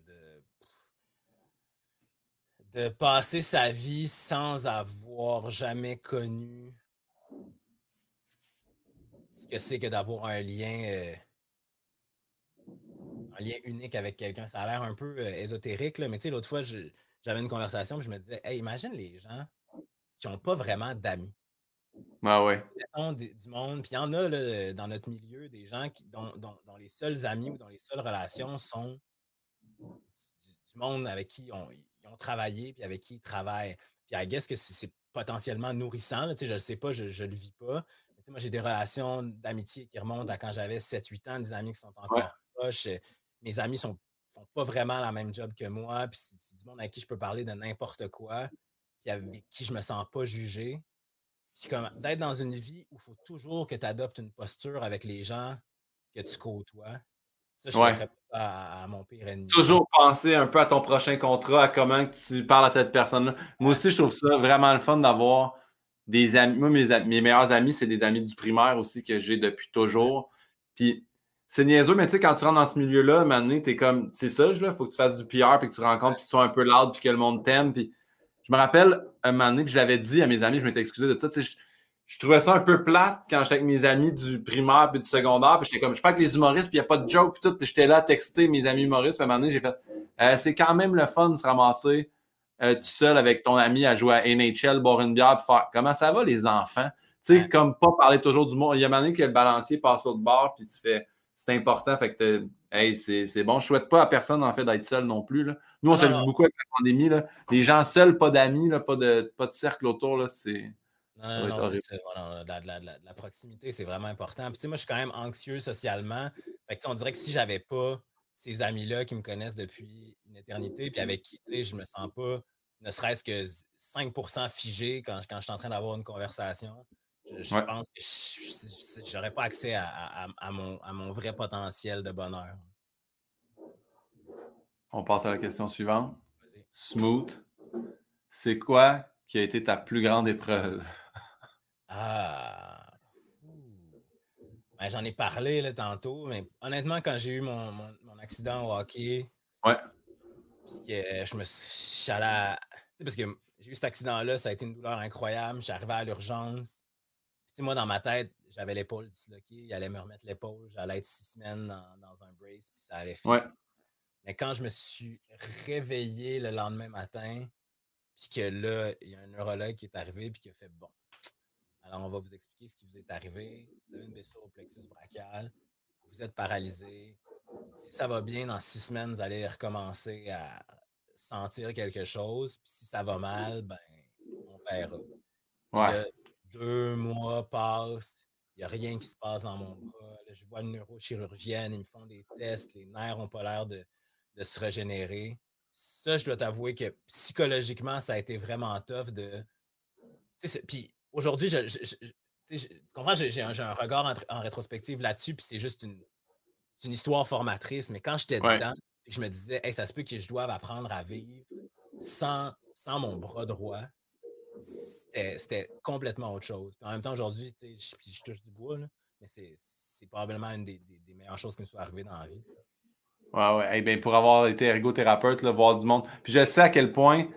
De, de passer sa vie sans avoir jamais connu ce que c'est que d'avoir un lien, euh, un lien unique avec quelqu'un. Ça a l'air un peu euh, ésotérique, là, mais tu sais, l'autre fois, je, j'avais une conversation, je me disais, hey, imagine les gens qui n'ont pas vraiment d'amis. Ah ouais. Du, du monde. Puis il y en a là, dans notre milieu des gens qui, dont, dont, dont les seuls amis ou dont les seules relations sont du, du monde avec qui on, ils ont travaillé puis avec qui ils travaillent. Puis I guess que c'est, c'est potentiellement nourrissant. Là, je ne le sais pas, je ne le vis pas. Mais, moi, j'ai des relations d'amitié qui remontent à quand j'avais sept huit ans, des amis qui sont encore ouais. proches. Mes amis ne font pas vraiment la même job que moi. Puis c'est, c'est du monde avec qui je peux parler de n'importe quoi. Puis avec qui je ne me sens pas jugé. Puis comme d'être dans une vie où il faut toujours que tu adoptes une posture avec les gens que tu côtoies. Ça, je ne ferais pas à, à mon pire ennemi. Toujours penser un peu à ton prochain contrat, à comment tu parles à cette personne-là. Moi ouais. aussi, je trouve ça vraiment le fun d'avoir des amis. Moi, mes, mes meilleurs amis, c'est des amis du primaire aussi que j'ai depuis toujours. Puis c'est niaiseux, mais tu sais, quand tu rentres dans ce milieu-là, à un moment donné, t'es comme, c'est ça, il faut que tu fasses du P R, puis que tu rencontres, puis que tu sois un peu loud, puis que le monde t'aime. Puis je me rappelle, un moment donné, puis je l'avais dit à mes amis, je m'étais excusé de ça, tu sais, je, je trouvais ça un peu plate quand j'étais avec mes amis du primaire puis du secondaire, puis j'étais comme, je parle avec les humoristes, puis il n'y a pas de joke, puis tout, puis j'étais là à texter mes amis humoristes, puis à un moment donné, j'ai fait, euh, c'est quand même le fun de se ramasser euh, tout seul avec ton ami à jouer à N H L, boire une bière, puis faire, comment ça va les enfants? Tu sais, ouais. comme pas parler toujours du monde. Il y a un moment donné que le balancier passe au bord, puis tu fais, c'est important, fait que hey, c'est, c'est bon. Je souhaite pas à personne, en fait, d'être seul non plus, là. Nous, on ah, se le dit beaucoup avec la pandémie, là. Les gens seuls, pas d'amis, là, pas de, pas de cercle autour, là, c'est... Non, non, non c'est ça. Voilà, la, la, la, la proximité, c'est vraiment important. Puis, tu sais, moi, je suis quand même anxieux socialement. Fait que, on dirait que si j'avais pas ces amis-là qui me connaissent depuis une éternité, puis avec qui, tu sais, je me sens pas, ne serait-ce que cinq pour cent figé quand, quand je suis en train d'avoir une conversation, je, je ouais. pense que je n'aurais pas accès à, à, à, mon, à mon vrai potentiel de bonheur. On passe à la question suivante. Vas-y. Smooth, c'est quoi qui a été ta plus grande épreuve? Ah! Ben, j'en ai parlé là, tantôt, mais honnêtement, quand j'ai eu mon, mon, mon accident au hockey, ouais. que je me suis allé à... Parce que j'ai eu cet accident-là, ça a été une douleur incroyable. Je suis arrivé à l'urgence. Puis, moi, dans ma tête, j'avais l'épaule disloquée. Il allait me remettre l'épaule. J'allais être six semaines dans, dans un brace, puis ça allait finir. Ouais. Mais quand je me suis réveillé le lendemain matin, puis que là, il y a un neurologue qui est arrivé, puis qui a fait bon. Alors, on va vous expliquer ce qui vous est arrivé. Vous avez une blessure au plexus brachial. Vous êtes paralysé. Si ça va bien, dans six semaines, vous allez recommencer à sentir quelque chose. Puis si ça va mal, ben, on verra. Puis ouais. là, deux mois passent. Il n'y a rien qui se passe dans mon bras. Là, je vois une neurochirurgienne. Ils me font des tests. Les nerfs n'ont pas l'air de, de se régénérer. Ça, je dois t'avouer que psychologiquement, ça a été vraiment tough de... Puis aujourd'hui, je, je, je, je, tu comprends, j'ai, j'ai, un, j'ai un regard en, en rétrospective là-dessus, puis c'est juste une, c'est une histoire formatrice. Mais quand j'étais ouais. dedans, je me disais, hey, ça se peut que je doive apprendre à vivre sans, sans mon bras droit. C'était, c'était complètement autre chose. Puis en même temps, aujourd'hui, je, je touche du bois, là, mais c'est, c'est probablement une des, des, des meilleures choses qui me sont arrivées dans la vie. T'sais. Ouais, ouais. Hey, ben, pour avoir été ergothérapeute, là, voir du monde. Puis je sais à quel point.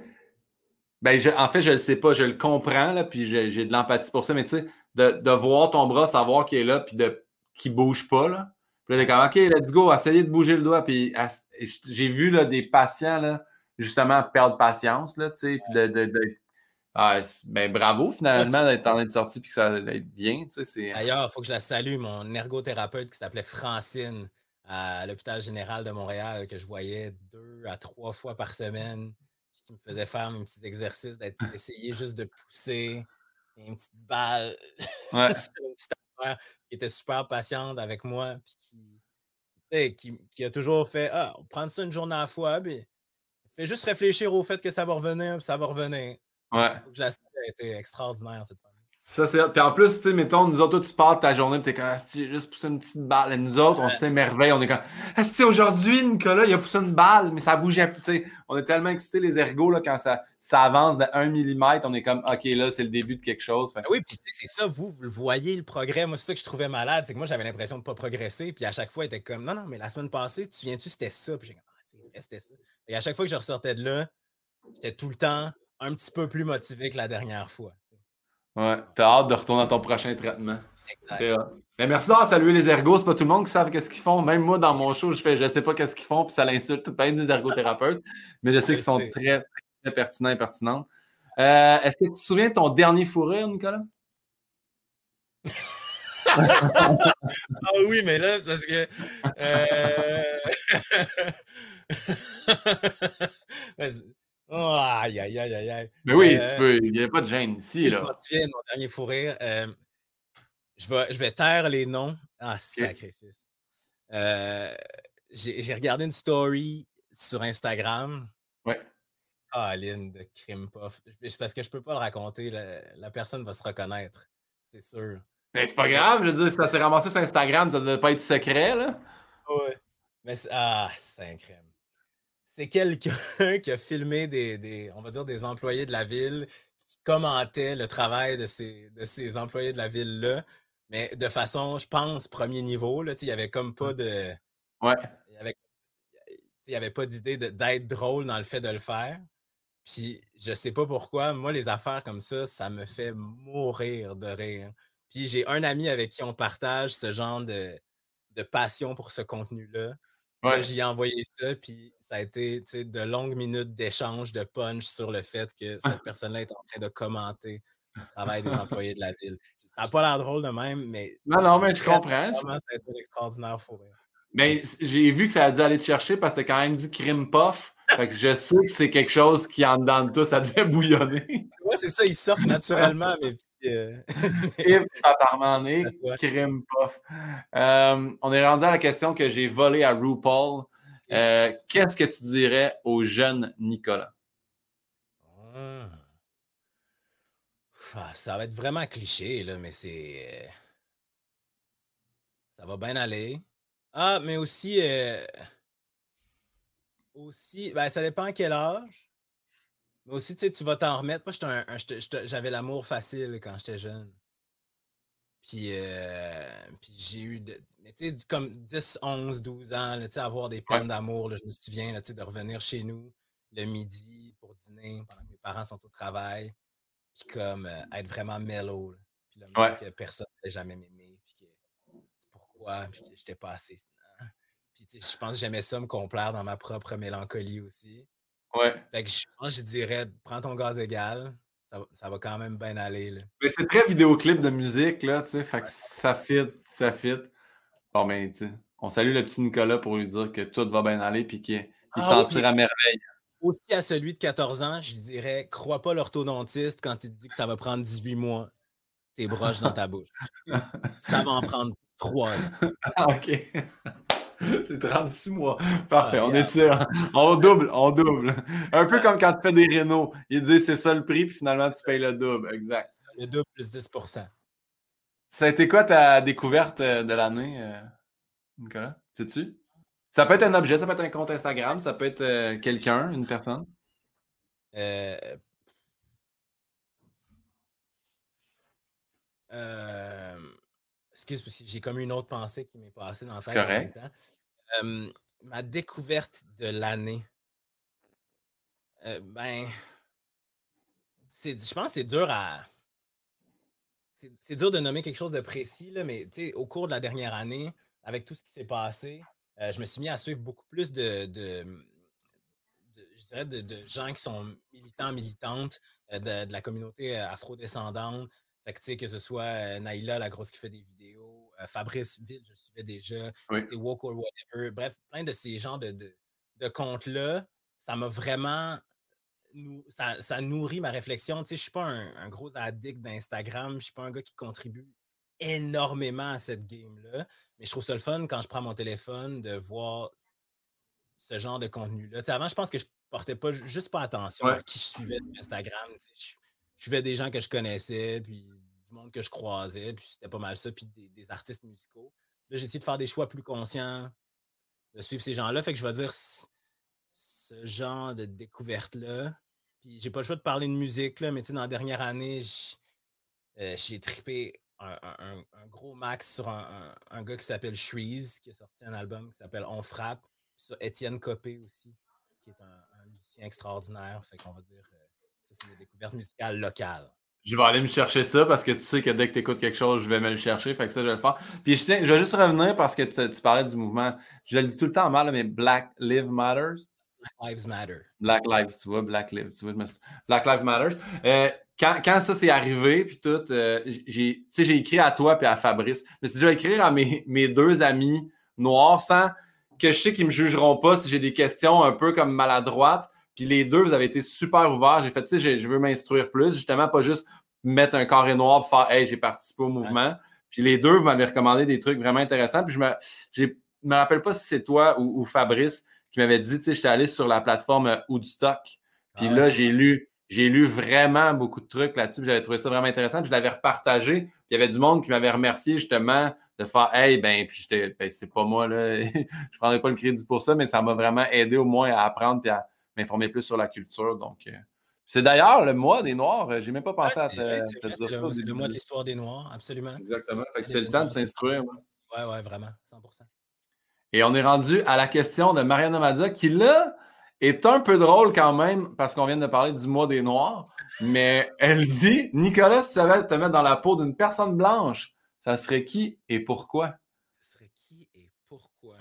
Ben, je, en fait, je ne le sais pas, je le comprends, là, puis j'ai, j'ai de l'empathie pour ça, mais tu sais, de, de voir ton bras, savoir qu'il est là, puis de, qu'il ne bouge pas, là. Puis là, t'es comme, OK, let's go, essayez de bouger le doigt. Puis à, j'ai vu là, des patients, là, justement, perdre patience, là, tu sais, puis de, de, de ah, ben, bravo, finalement, d'être en train de sortir, puis que ça d'être bien, tu sais. C'est... D'ailleurs, il faut que je la salue, mon ergothérapeute qui s'appelait Francine, à l'hôpital général de Montréal, que je voyais deux à trois fois par semaine, puis qui me faisait faire mes petits exercices, d'essayer juste de pousser une petite balle ouais. sur une petite affaire, qui était super patiente avec moi, puis qui, tu sais, qui, qui a toujours fait « Ah, on prend ça une journée à la fois, puis fait juste réfléchir au fait que ça va revenir, puis ça va revenir. » Ouais. Faut que je la salue, elle a été extraordinaire, cette femme. Ça, c'est... Puis en plus, tu sais, mettons, nous autres, toi, tu pars de ta journée, puis t'es comme, asti, j'ai juste poussé une petite balle. Et nous autres, on ouais. s'émerveille, on est comme, asti, aujourd'hui, Nicolas, il a poussé une balle, mais ça bougeait, tu sais. On est tellement excités, les ergots, là, quand ça, ça avance de un millimètre, on est comme, OK, là, c'est le début de quelque chose. Fait. Oui, puis c'est ça, vous, vous le voyez, le progrès. Moi, c'est ça que je trouvais malade, c'est que moi, j'avais l'impression de ne pas progresser, puis à chaque fois, il était comme, non, non, mais la semaine passée, tu te souviens-tu, c'était ça. Puis j'ai comme, ah, c'est vrai, c'était ça. Et à chaque fois que je ressortais de là, j'étais tout le temps un petit peu plus motivé que la dernière fois. Ouais, t'as hâte de retourner à ton prochain traitement. Exact. Mais merci d'avoir salué les ergos. C'est pas tout le monde qui savent qu'est-ce qu'ils font. Même moi, dans mon show, je fais je sais pas qu'est-ce qu'ils font, puis ça l'insulte bien des ergothérapeutes. Mais je sais qu'ils sont très, très pertinents et pertinents. Euh, est-ce que tu te souviens de ton dernier fou rire, Nicolas? Ah oui, mais là, c'est parce que. Euh... Oh, aïe, aïe, aïe, aïe, aïe. Mais oui, euh, tu peux. Il n'y a pas de gêne ici. Je m'en souviens de mon dernier fou rire. Euh, je, vais, je vais taire les noms. Ah, okay. Sacrifice. Euh, j'ai, j'ai regardé une story sur Instagram. Ouais. Ah, Lynn de Crime Puff. Parce que je ne peux pas le raconter. La, la personne va se reconnaître. C'est sûr. Mais c'est pas grave. Je veux dire, si ça s'est ramassé sur Instagram, ça ne devait pas être secret, là. Ouais. Mais c'est, ah, c'est un crime. C'est quelqu'un qui a filmé des, des, on va dire, des employés de la ville qui commentaient le travail de ces, de ces employés de la ville-là, mais de façon, je pense, premier niveau. Là, il n'y avait comme pas de... Ouais. Il n'y avait, il y avait pas d'idée de, d'être drôle dans le fait de le faire. Puis, je sais pas pourquoi, moi, les affaires comme ça, ça me fait mourir de rire. Puis, j'ai un ami avec qui on partage ce genre de, de passion pour ce contenu-là. Ouais. Là, j'y ai envoyé ça, puis ça a été de longues minutes d'échange, de punch sur le fait que cette personne-là est en train de commenter le travail des employés de la ville. Ça n'a pas l'air drôle de même, mais... Non, non, mais je comprends. Vraiment, ça a été extraordinaire pour rire. Mais j'ai vu que ça a dû aller te chercher parce que tu as quand même dit Crime Puff. Fait que je sais que c'est quelque chose qui, en dedans de toi, ça devait bouillonner. Ouais, c'est ça, ils sortent naturellement, mais Euh... Et tabarmané, crime puff. Euh, on est rendu à la question que j'ai volée à RuPaul. Euh, qu'est-ce que tu dirais au jeune Nicolas? Ah, ça va être vraiment cliché, là, mais c'est... Ça va bien aller. Ah, mais aussi... Euh... Aussi, ben, ça dépend à quel âge. Mais aussi, tu sais, tu vas t'en remettre. Moi, un, un, j'étais, j'étais, j'avais l'amour facile quand j'étais jeune. Puis, euh, puis j'ai eu, de, mais tu sais, comme dix, onze, douze ans, tu sais, avoir des peines ouais. d'amour. Là, je me souviens là, de revenir chez nous le midi pour dîner pendant que mes parents sont au travail. Puis comme euh, être vraiment mellow. Là. Puis le mec ouais. que personne n'avait jamais m'aimé. Puis que, pourquoi? Puis que j'étais pas assez... Puis, tu sais, je pense que j'aimais ça me complaire dans ma propre mélancolie aussi. Ouais. Fait que je pense que je dirais, prends ton gaz égal, ça, ça va quand même bien aller. Là. Mais c'est très vidéoclip de musique, là, tu sais, fait que ouais. ça fit, ça fit. Bon, ben, tu sais, on salue le petit Nicolas pour lui dire que tout va bien aller puis qu'il ah, sentira à merveille. Aussi à celui de quatorze ans, je dirais, crois pas l'orthodontiste quand il te dit que ça va prendre dix-huit mois, tes broches dans ta bouche. Ça va en prendre trois ans. OK. C'est trente-six mois. Parfait, ah, on yeah. est sûr. On double, on double. Un peu comme quand tu fais des rénaux. Ils disent c'est ça le prix, puis finalement, tu payes le double. Exact. Le double plus dix pour cent. Ça a été quoi ta découverte de l'année, Nicolas? Sais-tu? Ça peut être un objet, ça peut être un compte Instagram, ça peut être euh, quelqu'un, une personne. Euh... Euh... Excuse, parce que j'ai comme une autre pensée qui m'est passée dans la tête en même temps. Euh, ma découverte de l'année. Euh, ben, c'est, je pense que c'est dur à... C'est, c'est dur de nommer quelque chose de précis, là, mais au cours de la dernière année, avec tout ce qui s'est passé, euh, je me suis mis à suivre beaucoup plus de, de, de je dirais, de, de gens qui sont militants, militantes euh, de, de la communauté afro-descendante. Fait que, tu sais, que ce soit euh, Naïla, la grosse qui fait des vidéos, euh, Fabrice Ville, je le suivais déjà, oui. Woke or Whatever, bref, plein de ces genres de, de, de comptes-là, ça m'a vraiment, nou, ça, ça nourrit ma réflexion. Tu sais, je suis pas un, un gros addict d'Instagram, je suis pas un gars qui contribue énormément à cette game-là, mais je trouve ça le fun quand je prends mon téléphone de voir ce genre de contenu-là. Tu sais, avant, je pense que je portais pas, juste pas attention ouais. à qui je suivais sur Instagram, tu sais, je, Je suivais des gens que je connaissais, puis du monde que je croisais, puis c'était pas mal ça, puis des, des artistes musicaux. Là, j'ai essayé de faire des choix plus conscients, de suivre ces gens-là. Fait que je vais dire ce genre de découverte-là. Puis j'ai pas le choix de parler de musique, là, mais tu sais, dans la dernière année, euh, j'ai trippé un, un, un gros max sur un, un, un gars qui s'appelle Shreeze, qui a sorti un album qui s'appelle On Frappe, puis sur Étienne Copé aussi, qui est un, un musicien extraordinaire. Fait qu'on va dire... Euh, ça, c'est des découvertes musicales locales. Je vais aller me chercher ça parce que tu sais que dès que tu écoutes quelque chose, je vais me le chercher. Fait que ça, je vais le faire. Puis je, tiens, je vais juste revenir parce que tu, tu parlais du mouvement. Je le dis tout le temps mal, mais Black Lives Matter. Black Lives Matter. Black Lives, tu vois, Black Lives. Tu vois, Black Lives Matter. Euh, quand, quand ça s'est arrivé, puis tout, euh, j'ai, j'ai écrit à toi puis à Fabrice. Mais c'est déjà écrire à mes, mes deux amis noirs sans que je sais qu'ils me jugeront pas si j'ai des questions un peu comme maladroites. Puis les deux, vous avez été super ouverts. J'ai fait, tu sais, je veux m'instruire plus, justement, pas juste mettre un carré noir pour faire, hey, j'ai participé au mouvement. Ouais. Puis les deux, vous m'avez recommandé des trucs vraiment intéressants. Puis je me, j'ai, me rappelle pas si c'est toi ou, ou Fabrice qui m'avait dit, tu sais, j'étais allé sur la plateforme Woodstock. Puis ah, là, ouais, j'ai lu, j'ai lu vraiment beaucoup de trucs là-dessus. Puis j'avais trouvé ça vraiment intéressant. Puis je l'avais repartagé. Puis il y avait du monde qui m'avait remercié justement de faire, hey, ben, puis j'étais, ben, c'est pas moi, là. Je prendrais pas le crédit pour ça, mais ça m'a vraiment aidé au moins à apprendre puis à m'informer plus sur la culture. Donc, euh, c'est d'ailleurs le mois des Noirs. J'ai même pas pensé ouais, à te, vrai, te vrai, dire c'est ça. Le, c'est le mois de l'histoire des Noirs, absolument. Exactement. Fait que c'est le temps de s'instruire. Oui, oui, vraiment, cent pour cent. Et on est rendu à la question de Mariana Madia, qui là est un peu drôle quand même, parce qu'on vient de parler du mois des Noirs. Mais elle dit, Nicolas, si tu savais te mettre dans la peau d'une personne blanche, ça serait qui et pourquoi? Ça serait qui et pourquoi?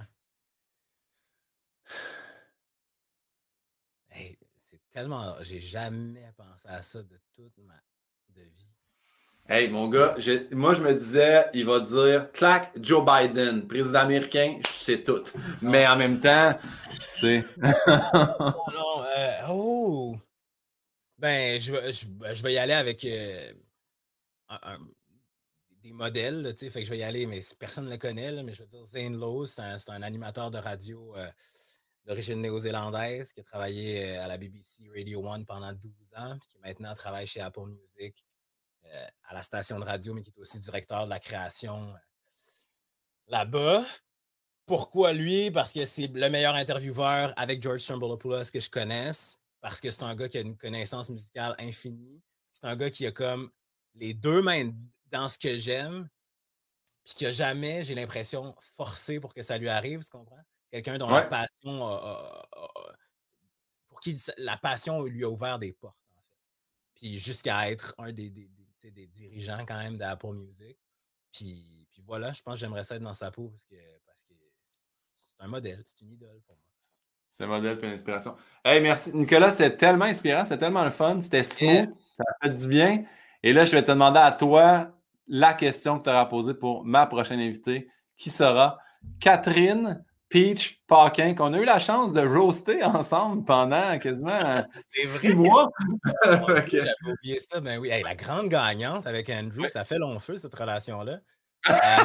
Hey, c'est tellement... J'ai jamais pensé à ça de toute ma de vie. Hey, mon gars, j'ai... moi, je me disais, il va dire, clac, Joe Biden, président américain, je sais tout. Mais en même temps, tu sais... non, non, euh, oh! Ben, je, je, je vais y aller avec... Euh... un, un, des modèles, là, fait que je vais y aller, mais personne ne le connaît, là, mais je veux dire, Zane Lowe, c'est un, un animateur de radio euh, d'origine néo-zélandaise qui a travaillé à la B B C Radio One pendant douze ans, puis qui maintenant travaille chez Apple Music euh, à la station de radio, mais qui est aussi directeur de la création euh, là-bas. Pourquoi lui? Parce que c'est le meilleur intervieweur avec George Stroumboulopoulos que je connaisse, parce que c'est un gars qui a une connaissance musicale infinie. C'est un gars qui a comme les deux mains dans ce que j'aime, puis qui n'a jamais, j'ai l'impression, forcé pour que ça lui arrive, tu comprends? Quelqu'un dont ouais. la passion a, a, a, a, pour qui la passion lui a ouvert des portes, en fait. Puis jusqu'à être un des, des, des, des dirigeants quand même d'Apple Music. Puis, puis voilà, je pense que j'aimerais ça être dans sa peau parce que, parce que c'est un modèle, c'est une idole pour moi. C'est un modèle et une inspiration. Hey, merci. Nicolas, c'est tellement inspirant, c'est tellement le fun, c'était smooth, yeah. Ça a fait du bien. Et là, je vais te demander à toi la question que tu auras posée pour ma prochaine invitée, qui sera Catherine Peach Paquin, qu'on a eu la chance de roaster ensemble pendant quasiment six mois. Okay. J'avais oublié ça. Ben oui, hey, la grande gagnante avec Andrew, ouais. Ça fait long feu, cette relation-là. Euh...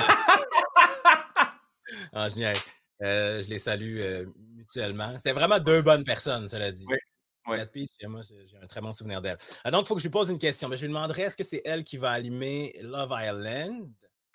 oh, génial. Euh, je les salue euh, mutuellement. C'était vraiment deux bonnes personnes, cela dit. Oui. Oui. Cat Peach, moi, j'ai un très bon souvenir d'elle. Ah, donc, il faut que je lui pose une question. Mais je lui demanderai, est-ce que c'est elle qui va animer Love Island?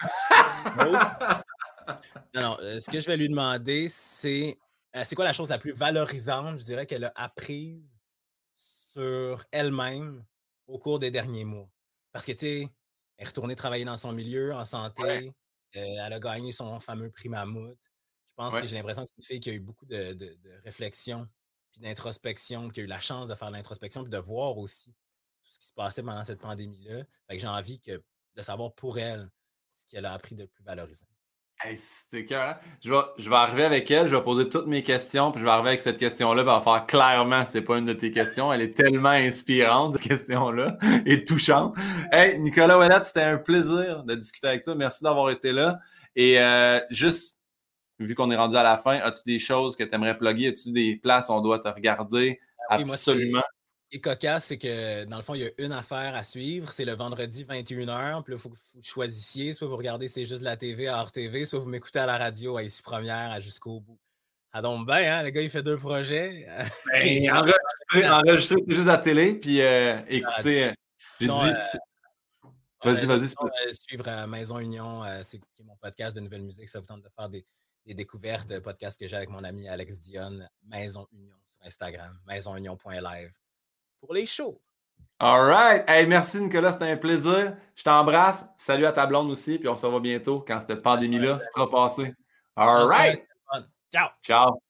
Non, non. Ce que je vais lui demander, c'est euh, c'est quoi la chose la plus valorisante, je dirais, qu'elle a apprise sur elle-même au cours des derniers mois? Parce que, tu sais, elle est retournée travailler dans son milieu, en santé. Ouais. Euh, elle a gagné son fameux prix Mammouth. Je pense ouais. que j'ai l'impression que c'est une fille qui a eu beaucoup de, de, de réflexion puis d'introspection, qui a eu la chance de faire de l'introspection puis de voir aussi tout ce qui se passait pendant cette pandémie-là. Fait que j'ai envie que, de savoir pour elle ce qu'elle a appris de plus valorisant. Hey, c'était cœur. Je vais, je vais arriver avec elle, je vais poser toutes mes questions, puis je vais arriver avec cette question-là, puis elle va faire clairement, c'est pas une de tes questions. Elle est tellement inspirante, cette question-là, et touchante. Hey, Nicolas Ouellet, c'était un plaisir de discuter avec toi. Merci d'avoir été là. Et euh, juste, vu qu'on est rendu à la fin, as-tu des choses que tu aimerais plugger? As-tu des places où on doit te regarder? Oui, absolument. Moi, ce qui est cocasse, c'est que dans le fond, il y a une affaire à suivre. C'est le vendredi vingt et une heures. Puis là, il faut que vous choisissiez. Soit vous regardez C'est juste la T V à hors T V, soit vous m'écoutez à la radio à Ici Première à Jusqu'au bout. Ah donc ben, hein, le gars, il fait deux projets. Ben, enregistrer, enregistrer C'est juste la télé, puis euh, écoutez. Euh, j'ai dit. Euh, vas-y, vas-y. Euh, suivre euh, Maison Union, euh, c'est mon podcast de nouvelle musique. Ça vous tente de faire des, des découvertes, de podcasts que j'ai avec mon ami Alex Dionne. Maison Union sur Instagram, maison union point live. Pour les shows. All right. Hey, merci, Nicolas. C'était un plaisir. Je t'embrasse. Salut à ta blonde aussi. Puis on se revoit bientôt quand cette pandémie-là sera passée. All right. Ciao. Ciao.